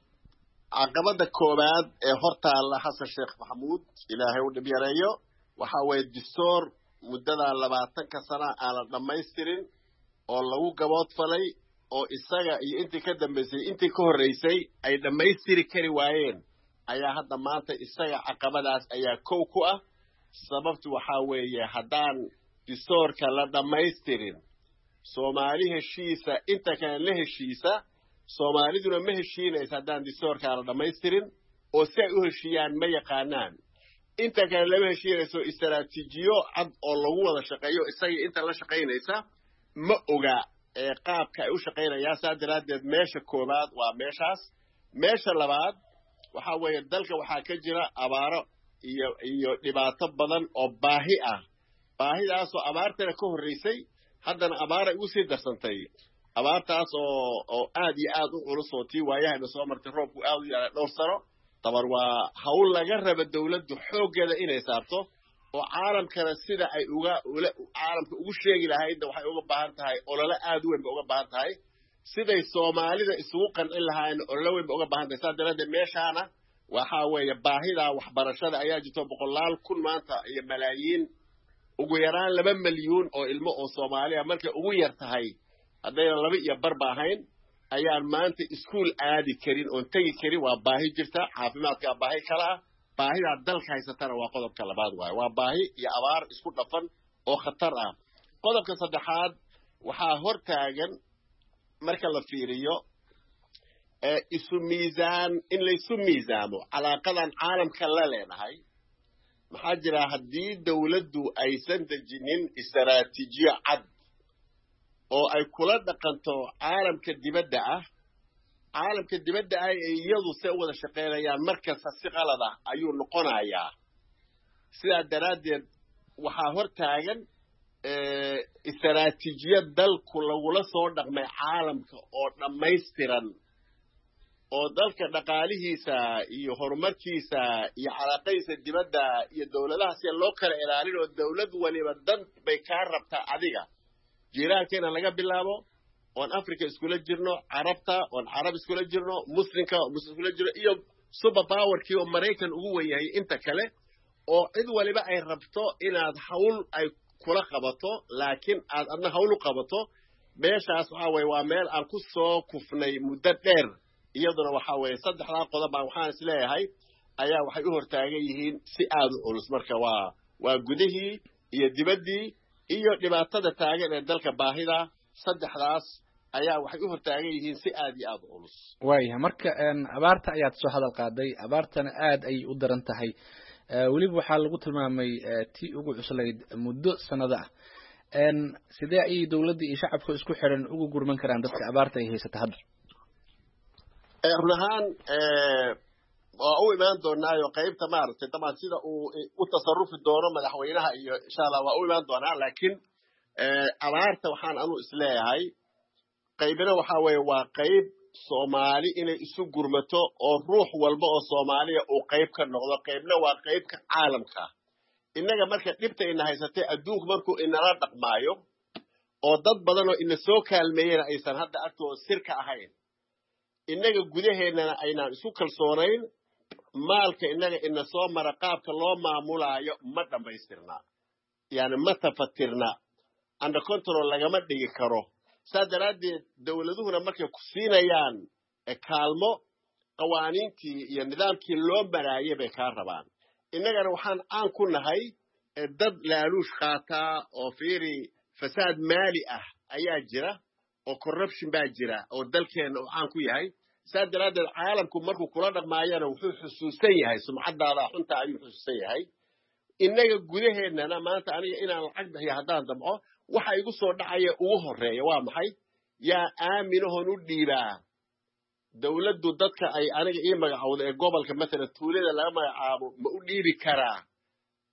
caqabada koowaad ee hortaalla xasan sheekh maxamuud ilaahay u dhib yareeyo waxa weeye dastuur muddada 20 sano aan la dhamaystirin oo lagu gaboodfalay oo isaga iyo intii ka dambeysay intii ka horeysay ay dhamaystiri kari waayeen ayaa hadda maanta isaga caqabadaas ayaa kow ku ah sababtu waxa weeye haddaan dastuurka la dhamaystirin Soomaali heshiisa inta kale la heshiisa Soomaaliduna ma heshiinaysa haddaan dastuurka la dhamaystirin oo si ay u heshiiyaan ma yaqaanaan inta kale lama heshiinayso istaraatiijiyo cad oo lagu wada shaqeeyo isaga inta la shaqeynaysa ma oga qaabka ay u shaqeynayaan saa daraadeed meesha koobaad waa meeshaas meesha labaad waxa weeye dalka waxaa ka jira abaaro iyo dhibaato badan oo baahi ah baahidaas oo abaartana ka horeysay haddana abaar ay ugu sii darsantay abaartaas oo aad iyo aad u culus oo tii waayahayna soo martay roobku aad u yahay dhowr sano tabar waa hawl laga raba dawladdu xooggeeda inay saarto oo caalamkana sida ay caalamka ugu sheegi lahaydna waxay uga baahan tahay olole aad u weyn ba uga baahan tahay siday Soomaalida isugu qancin lahaayeen olole weyn ba uga baahan tahay saa daraadeed meeshaana waxa weeye baahida waxbarashada ayaa jirto 100,000 maanta iyo malaayiin ugu yaraan 2 milyan oo ilmo oo Soomaaliya markay ugu yar tahay haddayna 2 iyo bar baahayn ayaan maanta iskuul aadi karin oo tagi karin waa baahi jirta caafimaadka baahi kala baahida dalka haysatana waa qodobka labaad waaye waa baahi iyo abaar isku dhafan oo khatar ah qodobka saddexaad waxaa hortaagan marka la fiiriyo isu miisaan in la isu miisaamo calaaqadan caalamka la leedahay maxaa jira haddii dawladdu aysan dejinin istaraatiijiyo cad oo ay kula dhaqanto caalamka dibadda ah iyadu se wada shaqeynayaan markasta si qalad ah ayuu noqonayaa sidaa daraaddeed waxaa hortaagan istaraatiijiyad dalku lagula soo dhaqmay caalamka oo dhammaystiran oo dalka dhaqaalihiisa iyo horumarkiisa iyo calaaqadiisa dibadda iyo dawladaha si loo kala ilaalin oo dawlad waliba dan bay kaa rabtaa adiga jiiraankeena laga bilaabo oon Afrika iskula jirno carabta oon carab iskula jirno muslimka iskula jirno iyo super powerkii oo Mareykan ugu weeyahay inta kale oo cid waliba ay rabto inaad hawl ay kula qabato laakiin aad adna hawl u qabato meeshaas waxa weeye waa meel aan ku soo kufnay muddo dheer iyaduna waxa weeye saddexda qodob baan waxaan isleeyahay ayaa waxay u hortaagan yihiin si aad u culus marka waa gudihii iyo dibaddii iyo dhibaatada taagan ee dalka baahida saddexdaas ayaa waxay u hortaagan yihiin si aad iyo aad u culus waaya marka abaarta ayaad soo hadal qaaday abaartana aad ay u daran tahay waliba waxaa lagu tilmaamay tii ugu cuslayd muddo sanado ah sidee ay dawladda iyo shacabka isku xiran ugu gurman karaan dadka abaarta ay haysata hadda run ahaan waa u imaan doonaayo qaybta maaragtay dabcan sida uu u tasarufi doono madaxweynaha iyo insha Allah waa u imaan doonaa laakiin abaarta waxaan anu isleeyahay qaybina waxa weeye waa qayb Soomaali inay isu gurmato oo ruux walba oo Soomaaliya uu qayb ka noqdo qaybna waa qaybka caalamka innaga marka dhibta ina haysatay adduunku markuu inala dhaqmaayo oo dad badan oo ina soo kaalmeeyeen aysan hadda agtooda sirka ahayn innaga gudaheennana aynaan isu kalsoonayn maalka innaga ina soo mara qaabka loo maamulaayo ma dhammaystirna yani ma tafatirna under control lagama dhigi karo saa daraaddeed dawladuhuna markay ku siinayaan kaalmo qawaaniintii iyo nidaamkii loo maraayay bay kaa rabaan innagana waxaan caan ku nahay dad laaluush qaataa oo fiiri fasaad maali ah ayaa jira oo corruption baa jira oo dalkeena uu caan ku yahay saa daraaddeed caalamku markuu kula dhaqmaayana wuxuu xusuusan yahay sumcadaada xunta ayuu xusuusan yahay innaga gudaheennana maanta aniga inaan lacag bixiyo haddaan damco waxa igu soo dhacaya ugu horeeya waa maxay yaa aaminahoon u dhiibaa dawladdu dadka ay aniga ii magacowda ee gobolka mathalan tuulada laga magacaabo ma u dhiibi karaa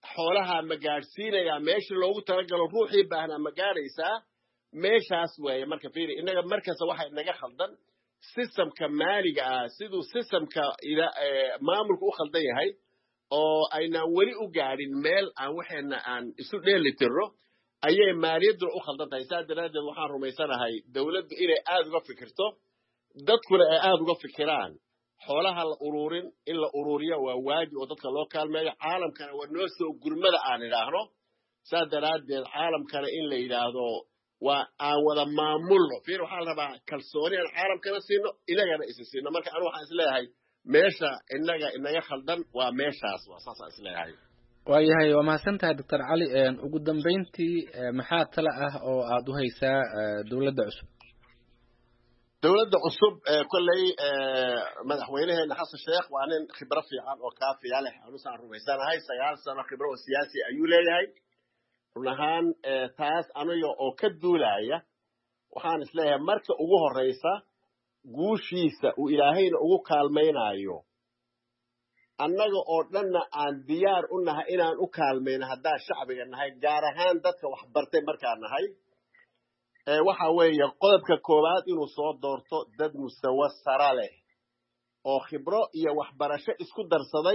xoolaha ma gaadhsiinayaa meeshii loogu talagalo ruuxii baahnaa ma gaadhaysaa meeshaas weeye marka fiiri innaga markasta waxa inaga khaldan systemka maaliga ah siduu systemka maamulka u khaldan yahay oo aynaan weli u gaadhin meel aan waxeena aan isu dheeli tirno ayay maaliyadduna u khaldan tahay saa daraaddeed waxaan rumaysanahay dawladdu inay aada uga fikirto dadkuna ay aada uga fikiraan xoolaha la ururin in la ururiyo waa waajib oo dadka loo kaalmeeyo caalamkana waa noo soo gurmada aan idhaahno saa daraaddeed caalamkana in la yidhaahdo waa aan wada maamulno fiir waxaa la rabaa kalsooni aan caalamkana siino inagana isa siino marka anu waxaan isleeyahay meesha inaga khaldan waa meeshaas waa saasaan isleeyahay waayahay waa mahadsantahay doctor cali ugu dambeyntii maxaa tala ah oo aad u haysaa dawladda cusub dawladda cusub kolley madaxweynaheena xasan sheekh waa nin khibro fiican oo kaafiya leh anusaan rumaysanahay 9 sano khibro oo siyaasi ayuu leeyahay run ahaan taas aniga oo ka duulaya waxaan isleeyahay marka ugu horeysa guushiisa uu ilaahayna ugu kaalmaynayo annaga oo dhanna aan diyaar u nahay inaan u kaalmayno haddaan shacbiga nahay gaar ahaan dadka wax bartay markaan nahay waxa weeye qodobka koowaad inuu soo doorto dad mustawa sare leh oo khibro iyo waxbarasho isku darsaday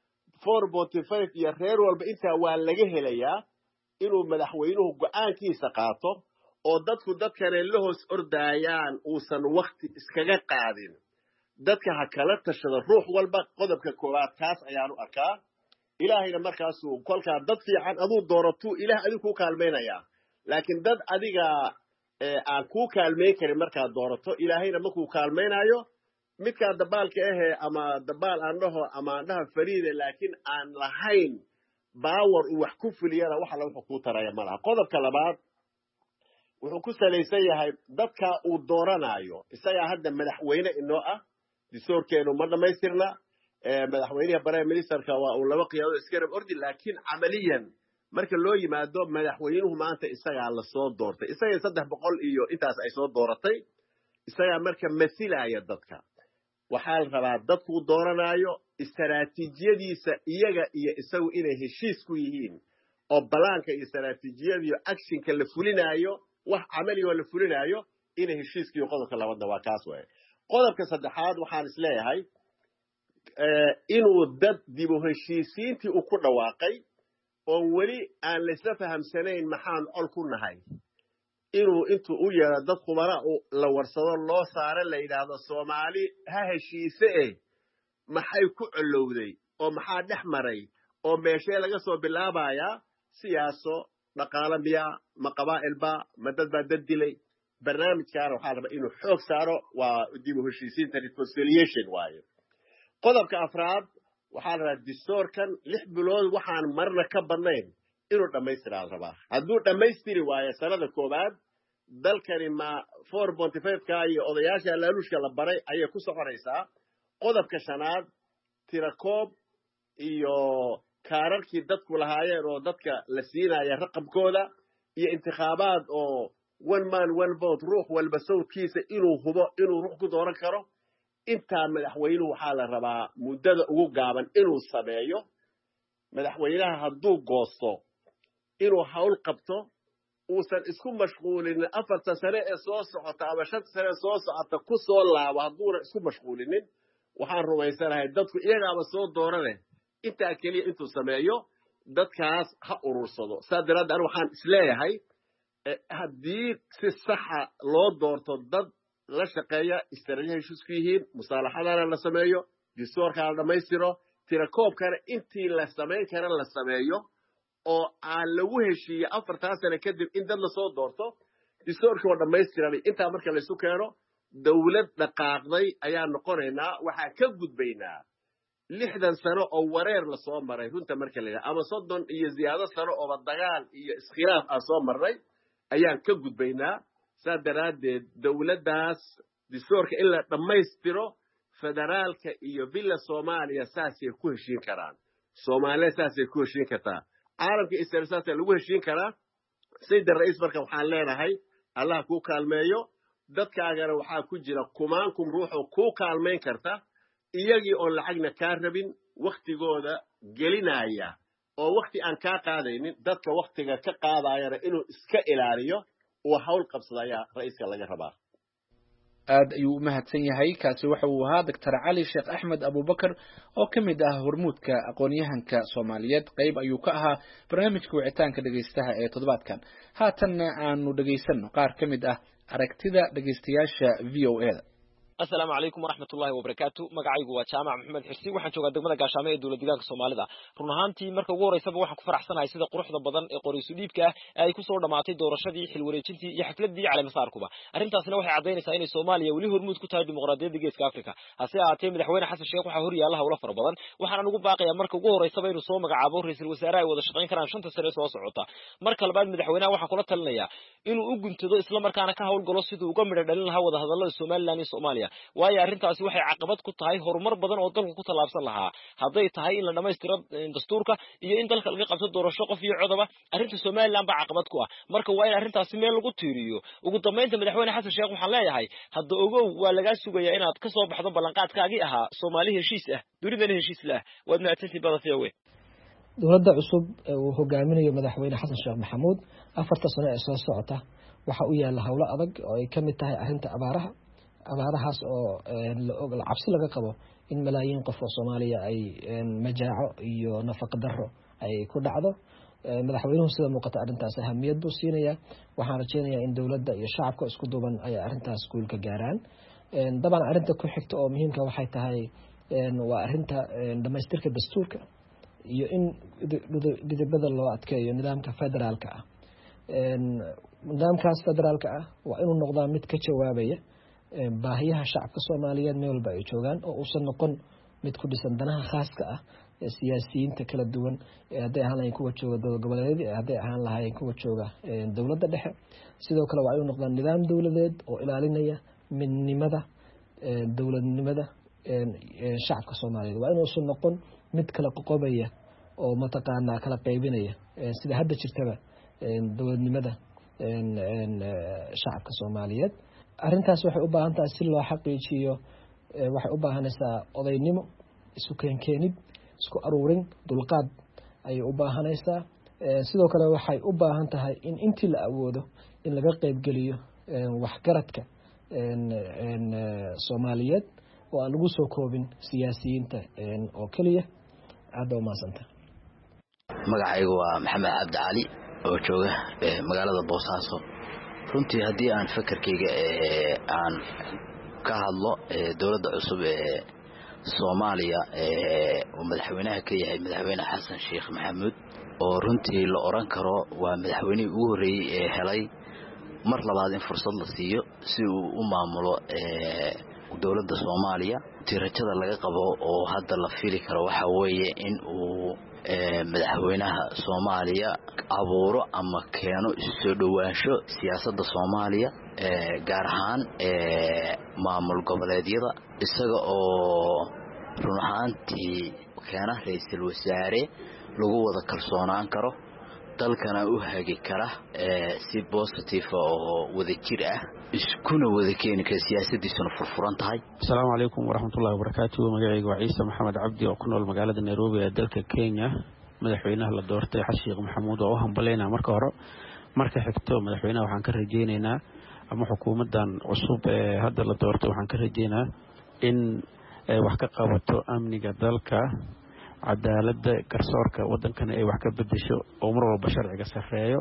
4.5 iyo reer walba intaa waa laga helayaa inuu madaxweynuhu go'aankiisa qaato oo dadku dadkana la hoos ordaayaan uusan waqti iskaga qaadin dadka ha kala tashado ruux walba qodobka koowaad taas ayaan u arkaa ilaahayna markaasuu kolkaa dad fiican aduu dooratuu ilaah adigu ku kaalmaynayaa laakiin dad adiga aan ku kaalmayn karin markaad doorato ilaahayna markuu kaalmaynayo midkaa dabaalka ahee ama dabaal aan dhaho ama aan dhaha fariide laakiin aan lahayn baawar uu wax ku fuliyana wax alla wuxuu kuu taraya ma laha qodobka labaad wuxuu ku salaysan yahay dadka uu dooranayo isagaa hadda madaxweyne inoo ah distoorkeenu ma dhammaystirna madaxweynaha prime ministerka waa uu 2 qiyaado iskarab ordi laakiin camaliyan marka loo yimaado madaxweynuhu maanta isagaa la soo doortay isaga 300 iyo intaas ay soo dooratay isagaa marka masilaya dadka waxaa la rabaa dadku dooranayo istaraatiijiyadiisa iyaga iyo isagu inay heshiis ku yihiin oo balaanka iyo istaraatiijiyada iyo actionka la fulinayo wax camali oo la fulinayo inay heshiiskiyo qodobka labaadna waa kaas weeye qodobka saddexaad waxaan isleeyahay inuu dad dib u heshiisiintii uu ku dhawaaqay oo weli aan laysla fahamsanayn maxaan col ku nahay inuu intuu u yeero dad khubara la warsado loo saaro la yidhaahdo soomaali ha heshiise maxay ku colowday oo maxaa dhex maray oo meeshee laga soo bilaabayaa siyaaso dhaqaale miya ma qabaa'ilba ma dad baa dad dilay barnaamijkaana waxaa rabaa inuu xoog saaro waa dib u heshiisiinta reconciliation waaye qodobka afraad waxaa la rabaa distoorkan 6 bilood waxaan marna ka badnayn inuu dhammaystiraa la rabaa hadduu dhammaystiri waayo sanada koowaad dalkani ma 4.5ka iyo odayaasha laaluushka la baray ayay ku soconaysaa qodobka shanaad tirakoob iyo kaararkii dadku lahaayeen oo dadka la siinaya raqabkooda iyo intikhaabaad oo one man one vote ruux walba sawdkiisa inuu hubo inuu ruux ku dooran karo intaa madaxweynuhu waxaa la rabaa muddada ugu gaaban inuu sameeyo madaxweynaha hadduu goosto inuu hawl qabto uusan isku mashquulinin 4 sane ee soo socota ama 5 sane ee soo socota ku soo laabo hadduuna isku mashquulinin waxaan rumaysanahay dadku iyagaaba soo doorane intaa keliya intuu sameeyo dadkaas ha urursado saa daraaddeed anigu waxaan isleeyahay haddii si saxa loo doorto dad la shaqeeya istaraatiiji heshiisku yihiin musaalaxadana la sameeyo distoorkana la dhammaystiro tirakoobkana intii la samayn kara la sameeyo oo aan lagu heshiiye 4 sano kadib in dad la soo doorto distoorkii oo dhammaystiran intaa marka la isu keeno dawlad dhaqaaqday ayaan noqonaynaa waxaa ka gudbaynaa 60 sano oo wareer la soo maray runta marka la yidhaha ama 30 iyo ziyaado sano oo dagaal iyo iskhilaaf aan soo marnay ayaan ka gudbaynaa saa daraaddeed dawladdaas distoorka in la dhammaystiro federaalka iyo villa soomaaliya saasay ku heshiin karaan soomaaliya saasay ku heshiin kartaa caalamka israel saasay lagu heshiin karaa sayid ra'iis marka waxaan leenahay allah kuu kaalmeeyo dadkaagana waxaa ku jira kumaankum ruuxoo kuu kaalmayn karta iyagii oon lacagna kaa rabin waktigooda gelinaya oo waqti aan ka qaadaynin dadka waqtiga ka qaadayana inuu iska ilaaliyo oo hawl qabsadaya ra'iiska laga rabaa aad ayuu mahadsan yahay kaasi waxa uu ahaa Dr. Cali Sheekh Axmed Abubakar oo kamid ah hormuudka aqoon-yahanka Soomaaliyeed qayb ayuu ka ahaa barnaamijka wicitaanka dhageystaha ee toddobaadkan haatan aanu dhageysano qaar kamid ah aragtida dhageystayaasha VOA السلام عليكم ورحمة الله وبركاته مقعيق وجامع محمد حسي وحن شوقا دقمنا قاشامي دولة ديغانك الصوماليدا رونهانتي مركا وورا يسابا وحن كفرح سنة سيدا قروحدا بدن قريسو ديبكا اي كسور دماطي دورشدي حلوريجنتي يحفلدي على مساركوبا arrintaasna waxay cadeynaysaa in Soomaaliya wali hormuud ku tahay dimuqraadiyadda geeska Afrika hase ahaatee madaxweyne Xasan Sheekh waxa hor yaalla hawlo fara badan waxaan ugu baaqayaa marka ugu horeysaba inuu soo magacaabo ra'iisul wasaare ay wada shaqeyn karaan 5 sano soo socota marka labaad madaxweynaha waxa kula talinayaa inuu u guntado isla markaana ka hawlgalo sidoo uga midho dhalin lahaa wada hadallada Soomaaliland iyo Soomaaliya waayo arrintaasi waxay caqabad ku tahay horumar badan oo dalku ku talaabsan lahaa haday tahay in la dhameystiro dastuurka iyo in dalka laga qabto doorasho qof iyo codaba arrinta Soomaaliland ba caqabad ku ah marka waa in arrintaasi meel lagu tiiriyo ugu dambeynta madaxweyne Xasan Sheekh waxaan leeyahay hadda ogow waa laga sugayaa inaad ka soo baxdo ballanqaadkaagii ahaa Soomaaliya heshiis ah dunidana heshiis leh waad maadsantay badafiyay dowladda cusub uu hogaaminayo madaxweyne Xasan Sheekh Maxamuud 4 sano ee soo socota waxa uu yaala hawlo adag oo ay kamid tahay arrinta abaarahaas oo la cabsi laga qabo in malaayiin qof oo Soomaaliya ay majaaco iyo nafaqo darro ay ku dhacdo madaxweynuhu sida muuqata arrintaas ahamiyad buu siinaya waxaan rajeynayaa in dowladda iyo shacabka isku duuban ay arrintaas guul ka gaaraan dabcan arrinta ku xigta oo muhiimka waxay tahay waa arrinta dhamaystirka dastuurka iyo in dibadda loo adkeeyo nidaamka federaalka ah nidaamkaas federaalka ah waa inuu noqdaa mid ka jawaabaya baahiyaha shacabka Soomaaliyeed meel walba ay joogaan oo uusan noqon mid ku dhisan danaha khaaska ah ee siyaasiyiinta kala duwan ee haday ahaan lahayn kuwa jooga dowlad goboleedyada ee haday ahaan lahayn kuwa jooga dowladda dhexe sidoo kale waa inuu noqdaa nidaam dowladeed oo ilaalinaya midnimada dowladnimada shacabka Soomaaliyeed waa inuu noqon mid kala qoqobaya oo mataqaana kala qaybinaya sida hadda jirtaba dowladnimada shacabka Soomaaliyeed arrintaas waxay u baahan tahay si loo xaqiijiyo waxay u baahanaysaa odaynimo isku keenid isku aruurin dulqaad ay u baahanaysaa sidoo kale waxay u baahan tahay in intii la awoodo in laga qayb geliyo waxgaradka Soomaaliyeed oo aan lagu soo koobin siyaasiyiinta oo kaliya aad u maasanta magacaygu waa Maxamed Cabdi Cali oo jooga magaalada Boosaaso runtii haddii aan fakarkayga aan ka hadlo dowladda cusub ee Soomaaliya oo madaxweynaha ka yahay madaxweyne Xasan Sheekh Maxamuud oo runtii la oran karo waa madaxweynihii ugu horeeyay ee helay mar labaad in fursad la siiyo si uu u maamulo dowladda Soomaaliya tirajada laga qabo oo hadda la fili karo waxa weeye in uu madaxweynaha Soomaaliya abuuro ama keeno soo dhawaansho siyaasadda Soomaaliya gaar ahaan maamul goboleedyada isaga oo run ahaantii keena ra'iisul wasaare lagu wada kalsoonaan karo dalkana u hagi kara si positive oo wada jir ah iskuna wada keeni kara siyaasadiisuna furfuran tahay Assalaamu alaykum warahmatullahi wabarakatuh magacaygu waa Ciise Maxamed Cabdi oo ku nool magaalada Nairobi ee dalka Kenya madaxweynaha la doortay Xasan Sheekh Maxamuud oo hambaleyna marka hore marka xigto madaxweynaha waxaan ka rajeynaynaa ama xukuumadan cusub ee hadda la doortay waxaan ka rajeynayaa in wax ka qabato amniga dalka cadaaladda garsoorka wadankana ay wax ka bedesho oo mar walba sharciga sareeyo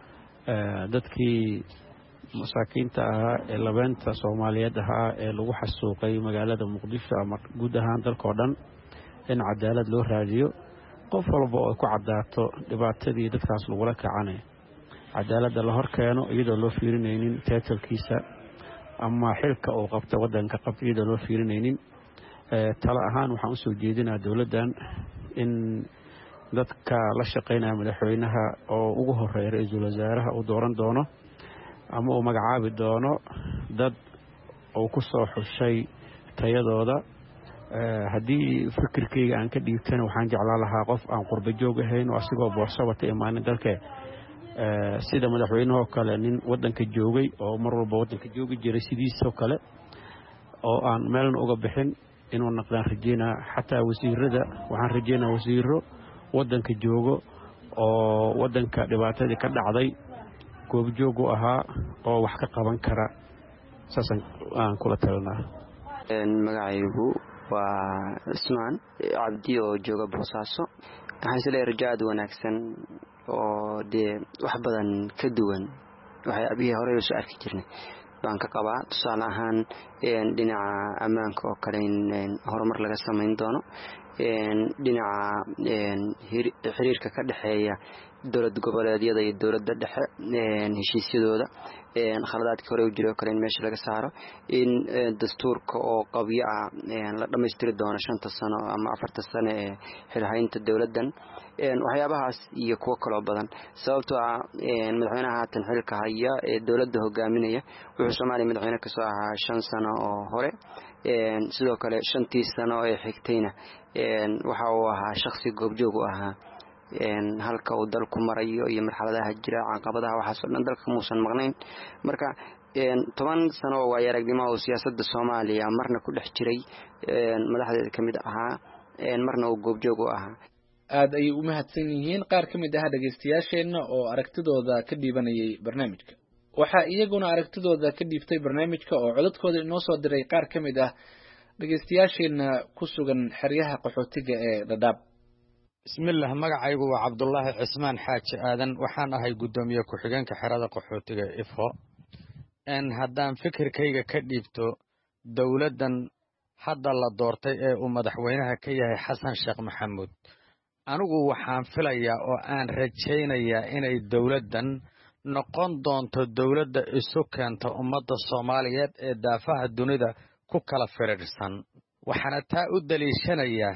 dadkii masaakiinta ahaa ee labeenta Soomaaliyeed ahaa ee lagu xasuuqay magaalada Muqdisho ama guud ahaan dalka oo dhan in cadaalad loo raadiyo qof walba oo ku cadaato dhibaatadii dadkaas lagu la kacanay cadaaladda la hor keeno iyadoo loo fiirinaynin title-kiisa ama xilka uu qabto wadanka qabto iyadoo loo fiirinaynin tala ahaan waxaan u soo jeedinaa dowladdan in dadka la shaqeynaya madaxweynaha oo ugu horeeya ra'iisul wasaaraha uu dooran doono ama uu magacaabi doono dad uu ku soo xushay tayadooda haddii fikirkayga aan ka dhiibtana waxaan jeclaan lahaa qof aan qurba joog ahayn oo asigoo boorso wata imaanin dalka sida madaxweynaha kale nin wadanka joogay oo mar walba wadanka joogi jiray sidiisoo kale oo aan meelna uga bixin inuu naqdaan rajeynaa xataa wasiirada waxaan rajeynaa wasiiro waddanka joogo oo waddanka dhibaatadii ka dhacday goobjoog u ahaa oo wax ka qaban kara saasaan aan kula talinaa. magacaygu waa Ismaan Cabdi oo jooga Boosaaso. waxaan isleeyahay rajo aad wanaagsan oo dee wax badan ka duwan waxay abihii hore u soo arki jirnay baan ka qabaa. tusaale ahaan dhinaca ammaanka oo kale in horumar laga samayn doono, dhinaca xiriirka ka dhexeeya dowlad goboleedyada iyo dowladda dhexe heshiisyadooda khaladaadkii hore u jiray oo kale in meesha laga saaro, in dastuurka oo qabyo ah la dhammaystiri doono 5 sano ama 4 sano ee xilhaynta dowladdan. waxyaabahaas iyo kuwo kaloo badan sababtoo ah madaxweynaha haatan xilka haya ee dowladda hogaaminaya wuxuu Soomaaliya madaxweyne ka soo ahaa 5 sano oo hore, sidoo kale 5tii sano ee xigtayna waxa uu ahaa shakhsi goobjoog u ahaa halka uu dalku marayo iyo marxaladaha jira, caqabadaha waxaas oo dhan dalka muusan maqnayn. marka 10 sano oo waa aragnimo oo siyaasadda Soomaaliya marna ku dhex jiray madaxdeeda kamid ahaa, marna uu goobjoog u ahaa. aad ay u mahadsan yihiin qaar kamid ah dhageystayaasheena oo aragtidooda ka dhiibanayay barnaamijka. waxa iyaguna aragtidooda ka dhiibtay barnaamijka oo codadkooda inoo soo diray qaar kamid ah dhageystayaasheena ku sugan xeryaha qaxootiga ee Dadaab. bismillaah, magacaygu waa Cabdullaahi Cismaan Xaaji Aadan, waxaan ahay gudoomiye ku-xigeenka xerada qaxootiga Ifo. haddaan fikirkayga ka dhiibto dowladdan hadda la doortay ee uu madaxweynaha ka yahay Xasan Sheekh Maxamuud, anigu waxaan filayaa oo aan rajaynayaa inay dowladdan noqon doonto dowladda isu keenta ummadda Soomaaliyeed ee daafaha dunida ku kala firirsan. waxaana taa u daliishanayaa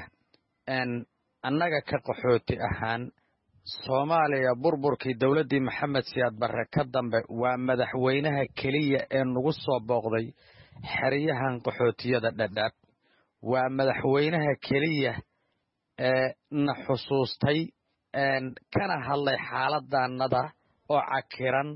annaga ka qaxooti ahaan Soomaaliya burburkii dowladdii Maxamed Siyaad Barre ka dambe waa madaxweynaha keliya ee nagu soo booqday xeryahan qaxootiyada Dadaab. waa madaxweynaha keliya ee na xusuustay kana hadlay xaaladannada oo cakiran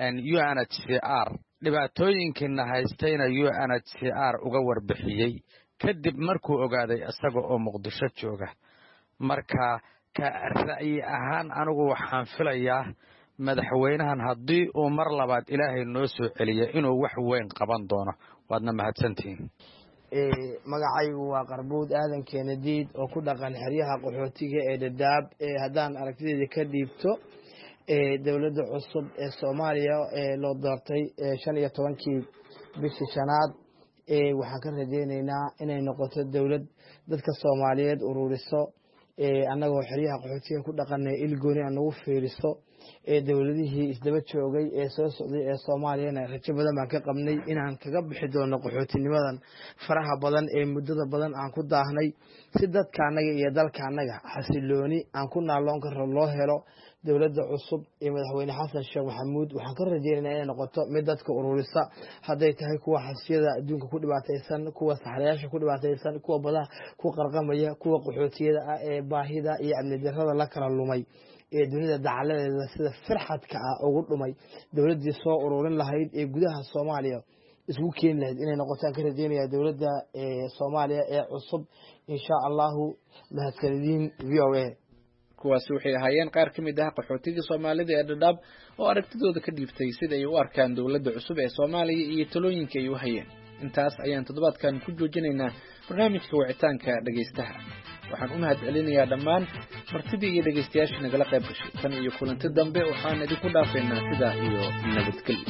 UNHCR dhibaatooyinkiina haystayna UNHCR uga warbixiyey kadib markuu ogaaday isaga oo Muqdisho jooga. marka ka ra'yi ahaan anigu waxaan filayaa madaxweynahan haddii uu mar labaad Ilaahay noo soo celiyo inuu wax weyn qaban doono. waadna mahadsantihiin. magacaygu waa Qarbuud Aadan Keenadiid oo ku dhaqan xeryaha qaxootiga ee Dadaab. haddaan aragtideeda ka dhiibto dowladda cusub ee Soomaaliya ee loo doortay 15kii bishii shanaad waxaan ka rajaynaynaa inay noqoto dowlad dadka Soomaaliyeed ururiso, annagoo xeryaha qaxootiga ku dhaqanay ilgooni aan ugu fiiriso dowladihii isdaba joogay ee soo socday ee Soomaaliyana rajo badan baan ka qabnay inaan kaga bixi doono qaxootinimadan faraha badan ee muddada badan aan ku daahnay, si dadka annaga iyo dalka annaga xasilooni aan ku naaloon karo loo helo. dowladda cusub ee madaxweyne Xasan Sheekh Maxamuud waxaan ka rajaynaynaa inay noqoto mid dadka ururisa, hadday tahay kuwa xabsiyada adduunka ku dhibaataysan, kuwa saxarayaasha ku dhibaataysan, kuwa badaha ku qarqamaya, kuwa qaxootiyada ah ee baahida iyo amni darrada la kala lumay ee dunida dacaladeeda sida farxadka ah ugu dhumay. dowladdii soo ururin lahayd ee gudaha Soomaaliya isku keeni lahayd inay noqoto aan ka rajaynayaa dowladda Soomaaliya ee cusub insha Allahu. mahadsanidin VOA. kuwaasi waxay ahaayeen qaar kamid ah qaxootiga Soomaalida ee Dadaab oo aragtidooda ka dhiibtay sida ay u arkaan dowladda cusub ee Soomaaliya iyo talooyinka ay u hayeen. intaas ayaan toddobaadkan ku joojinaynaa barnaamijka wicitaanka dhageystaha. waxaan u mahadcelinayaa dhammaan martidii iyo dhageystayaashii nagala qayb gashay. tan iyo kulanti dambe waxaan idinku dhaafaynaa sida iyo nabadgelyo.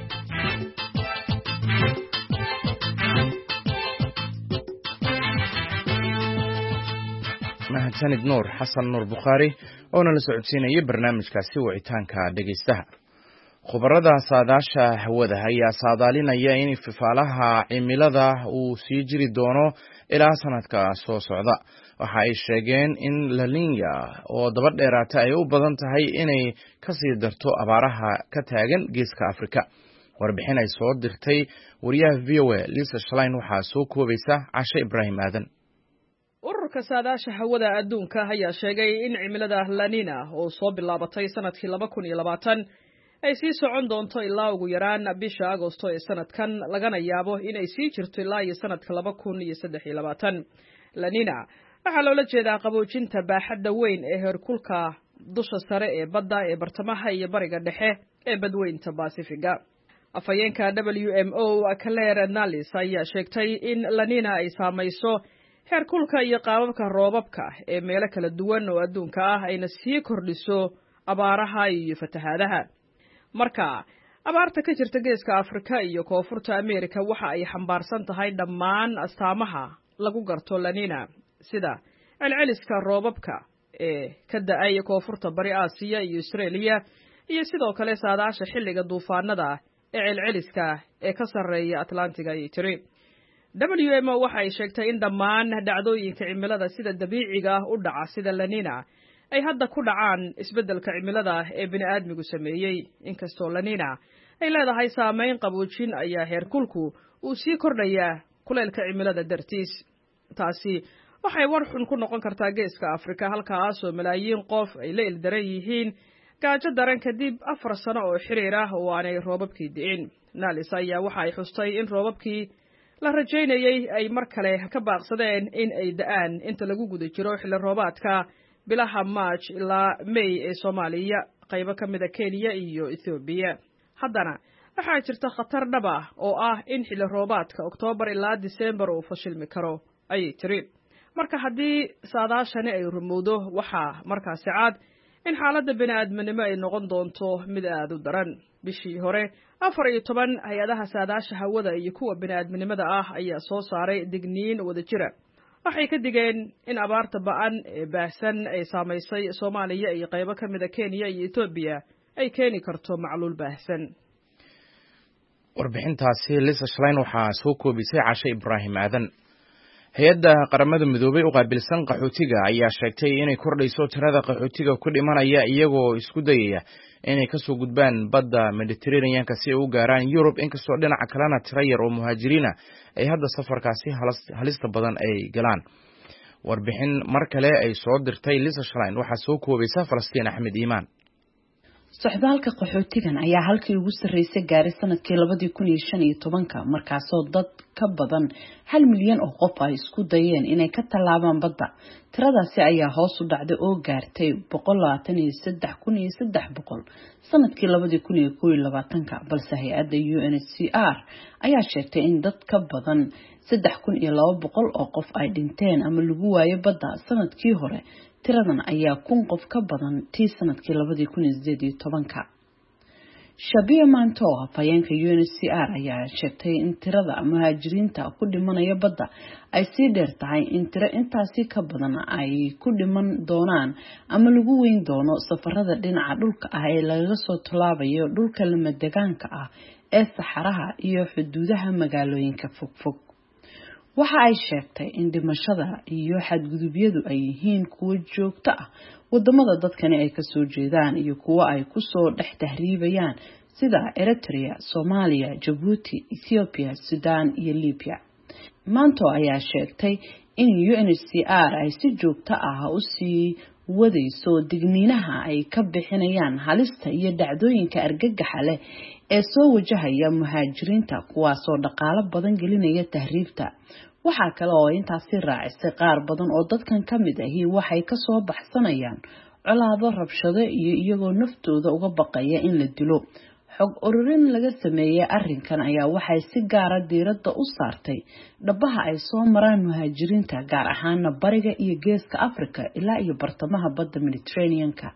mahadsanid nuur xasan nuur Bukhaari oo nala socodsiinayay barnaamijkaasi wicitaanka dhageystaha. khubarada saadaasha hawada ayaa saadaalinaya in fifaalaha cimilada uu sii jiri doono ilaa sanadka soo socda. waxa ay sheegeen in La Niña oo daba dheeraata ay u badan tahay inay ka sii darto abaaraha ka taagan geeska Afrika. warbixin ay soo dirtay wariyaha VOA Lisa Schlein waxaa soo koobaysa Cashe Ibrahim Aadan. ururka saadaasha hawada adduunka ayaa sheegay in cimilada La Niña oo soo bilaabatay sanadkii 2020 ay sii socon doonto ilaa ugu yaraan bisha Agoosto ee sanadkan, lagana yaabo inay sii jirto ilaa iyo sanadka 2023. La Niña waxaa loola jeedaa qaboojinta baaxadda weyn ee heerkulka dusha sare ee badda ee bartamaha iyo bariga dhexe ee badweynta Basifiga. Afhayeenka WMO Claire Nalis ayaa sheegtay in La Nina ay saamayso heerkulka iyo qaababka roobabka ee meelo kala duwan oo adduunka ah ayna sii kordhiso abaaraha iyo fatahaadaha. Marka abaarta ka jirta geeska Afrika iyo Koonfurta Ameerika waxa ay xambaarsan tahay dhammaan astaamaha lagu garto La Nina sida celceliska roobabka ee ka da'ay Koonfurta Bari Aasiya iyo Australia iyo sidoo kale saadaasha xilliga duufaanada ee celceliska ee ka sarreeya Atlantiga iyo tiri. WMO waxa ay sheegtay in dhammaan dhacdooyinka cimilada sida dabiiciga ah u dhaca sida La Nina ay hadda ku dhacaan isbeddelka cimilada ee bini'aadmigu sameeyey. Inkastoo La Nina ay leedahay saameyn qaboojin ayaa heerkulku uu sii kordhayaa kuleylka cimilada dartiis. Taasi waxay war xun ku noqon kartaa geeska Afrika halkaasoo malaayiin qof ay la ildaran yihiin gaajo daran kadib 4 sano oo xiriir ah oo aanay roobabkii di'in. Nalis ayaa waxa ay xustay in roobabkii la rajaynayay ay mar kale ka baaqsadeen in ay da'aan inta lagu guda jiro xilli roobaadka bilaha March ilaa May ee Soomaaliya, qaybo ka mid ah Kenya iyo Ethiopia. Haddana waxaa jirta khatar dhab ah oo ah in xilli roobaadka Oktoobar ilaa December uu fashilmi karo, ayay tiri. Marka haddii saadaashani ay rumowdo waxaa markaasi cad in xaaladda bini'aadminimo ay noqon doonto mid aad u daran. Bishii hore 14 hay'adaha saadaasha hawada iyo kuwa bini'aadminimada ah ayaa soo saaray digniin wada jira. Waxay ka digeen in abaarta ba'an ee baahsan ay saamaysay Soomaaliya iyo qaybo ka mid ah Kenya iyo Ethiopia ay keeni karto macluul baahsan. Warbixintaasi Lisa Schlein waxaa soo koobisay Cashe Ibrahim Aadan. Hay'adda qaramada midoobay u qaabilsan qaxootiga ayaa sheegtay inay kordhayso tirada qaxootiga ku dhimanaya iyagoo isku dayaya inay ka soo gudbaan badda Mediterranean-ka si ay u gaaraan Yurub, inkastoo dhinaca kalena tiro yar oo muhaajiriina ay hadda safarkaasi halista badan ay galaan. Warbixin mar kale ay soo dirtay Lisa Schlein waxaa soo koobaysa Falastiin Axmed Iimaan. Socdaalka qaxootigan ayaa halkii ugu sarreysay gaaray sanadkii 2015 markaasoo dad ka badan 1 milyan oo qof ay isku dayeen inay ka tallaabaan badda. Tiradaasi ayaa hoos u dhacday oo gaartay 123,300 sanadkii 2021, balse hay'adda UNHCR ayaa sheegtay in dad ka badan 3,200 oo qof ay dhinteen ama lagu waayay badda sanadkii hore. Tiradan ayaa 1,000 qof ka badan tii sanadkii 2018. Shabia Manto, afhayeenka UNHCR, ayaa sheegtay in tirada muhaajiriinta ku dhimanaya badda ay sii dheer tahay in tiro intaasi ka badan ay ku dhiman doonaan ama lagu weyn doono safarada dhinaca dhulka ah ee laga soo tallaabayo dhulka lamadegaanka ah ee saxaraha iyo xuduudaha magaalooyinka fogfog. Waxa ay sheegtay in dhimashada iyo xadgudubyadu ay yihiin kuwo joogto ah wadamada dadkani ay ka soo jeedaan iyo kuwa ay ku soo dhex tahriibayaan sida Eritrea, Soomaaliya, Djibouti, Ethiopia, Sudan iyo Libya. Manto ayaa sheegtay in UNHCR ay si joogto ah u sii wadayso digniinaha ay ka bixinayaan halista iyo dhacdooyinka argagaxa leh ee soo wajahaya muhaajiriinta kuwaasoo dhaqaale badan gelinaya tahriibta. Waxa kale oo intaasi raacisay qaar badan oo dadkan ka mid ahi waxay ka soo baxsanayaan colaado, rabshado iyo iyagoo naftooda uga baqaya in la dilo. Xog ururin laga sameeyay arrinkan ayaa waxay si gaar ah diiradda u saartay dhabaha ay soo maraan muhaajiriinta, gaar ahaan bariga iyo geeska Afrika ilaa iyo bartamaha badda Mediterranean-ka.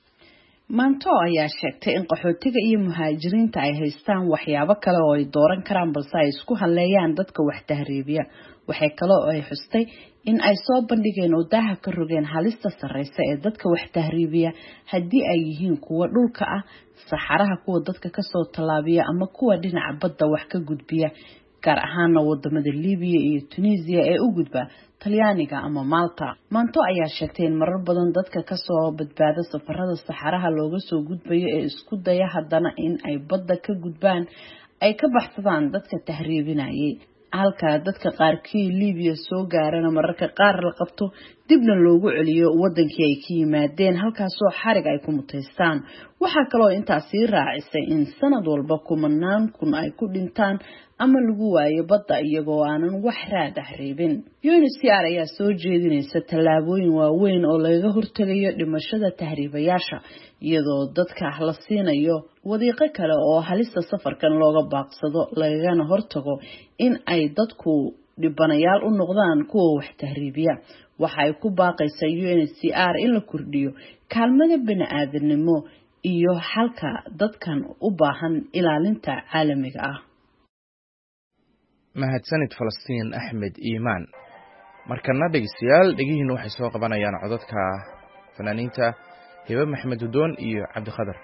Manto ayaa sheegtay in qaxootiga iyo muhaajiriinta ay haystaan waxyaabo kale oo ay dooran karaan balse ay isku haleeyaan dadka wax tahriibiya. Waxay kale oo ay xustay in ay soo bandhigeen oo daaha ka rogeen halista sarreysa ee dadka wax tahriibiya haddii ay yihiin kuwa dhulka ah, saxaraha, kuwa dadka ka soo tallaabiya ama kuwa dhinaca badda wax ka gudbiya, gaar ahaan wadamada Liibiya iyo Tunisia ee u gudba Talyaaniga ama Malta. Manto ayaa sheegtay in marar badan dadka ka soo badbaada safarada saxaraha looga soo gudbayo ee isku daya haddana in ay badda ka gudbaan ay ka baxsadaan dadka tahriibinayay, halka dadka qaarkii Liibiya soo gaarana mararka qaar la qabto dibna loogu celiyo wadankii ay ka yimaadeen halkaasoo xarig ay ku mutaystaan. waxaa kaloo intaasi raacisay in sanad walba kumanaan kun ay ku dhintaan ama lagu waayo badda iyagoo aanan wax raad ah reebin. UNHCR ayaa soo jeedinaysa tallaabooyin waaweyn oo lagaga hortagayo dhimashada tahriibayaasha iyadoo dadka la siinayo wadiiqo kale oo halista safarkan looga baaqsado lagana hortago in ay dadku dhibanayaal u noqdaan kuwa wax tahriibiya. waxa ay ku baaqaysaa UNHCR in la kordhiyo kaalmada bini'aadanimo iyo xalka dadkan u baahan ilaalinta caalamiga ah. mahadsanid Falastiin Axmed Iimaan. markana dhegeystayaal dhegihiina waxay soo qabanayaan codadka fanaaniinta Hiba Maxamed Udoon iyo Cabdi Khadar.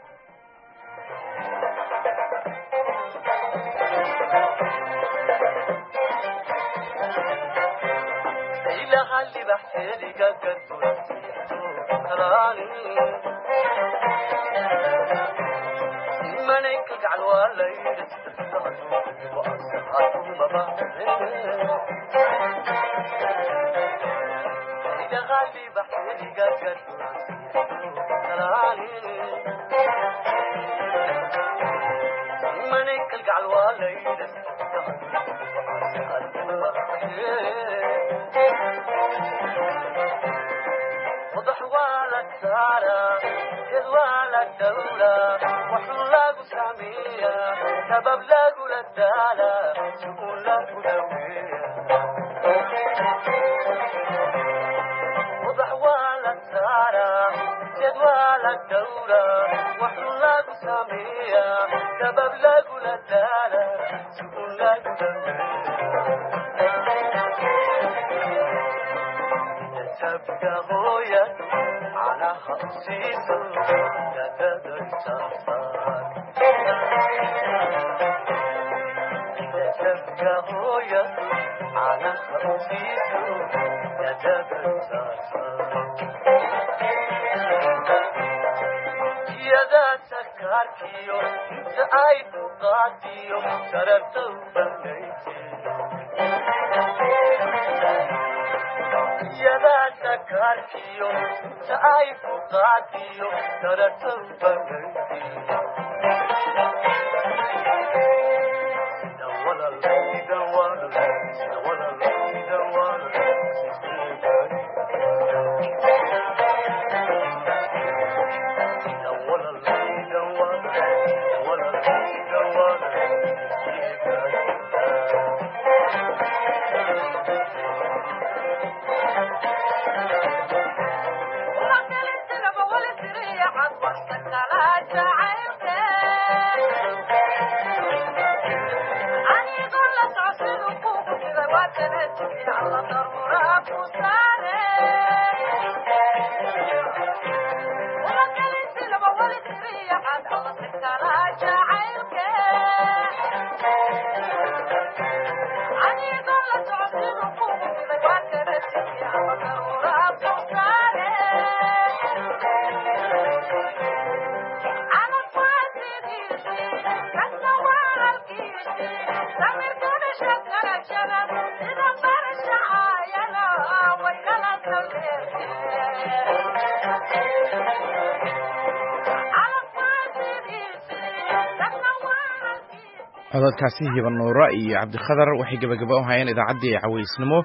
codadkaasi Hiba Nuura iyo Cabdi Khadar waxay gabagabo u hayeen idaacaddii cawaysnimo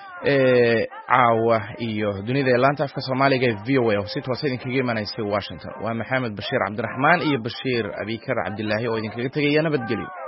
caawa iyo dunida laanta afka Soomaaliga ee VOA oo si toos ah idinkaga imaanaysay Washington. waa Maxamed Bashiir Cabdiraxmaan iyo Bashiir Abikar Cabdilaahi oo idinkaga tagay nabadgelyo.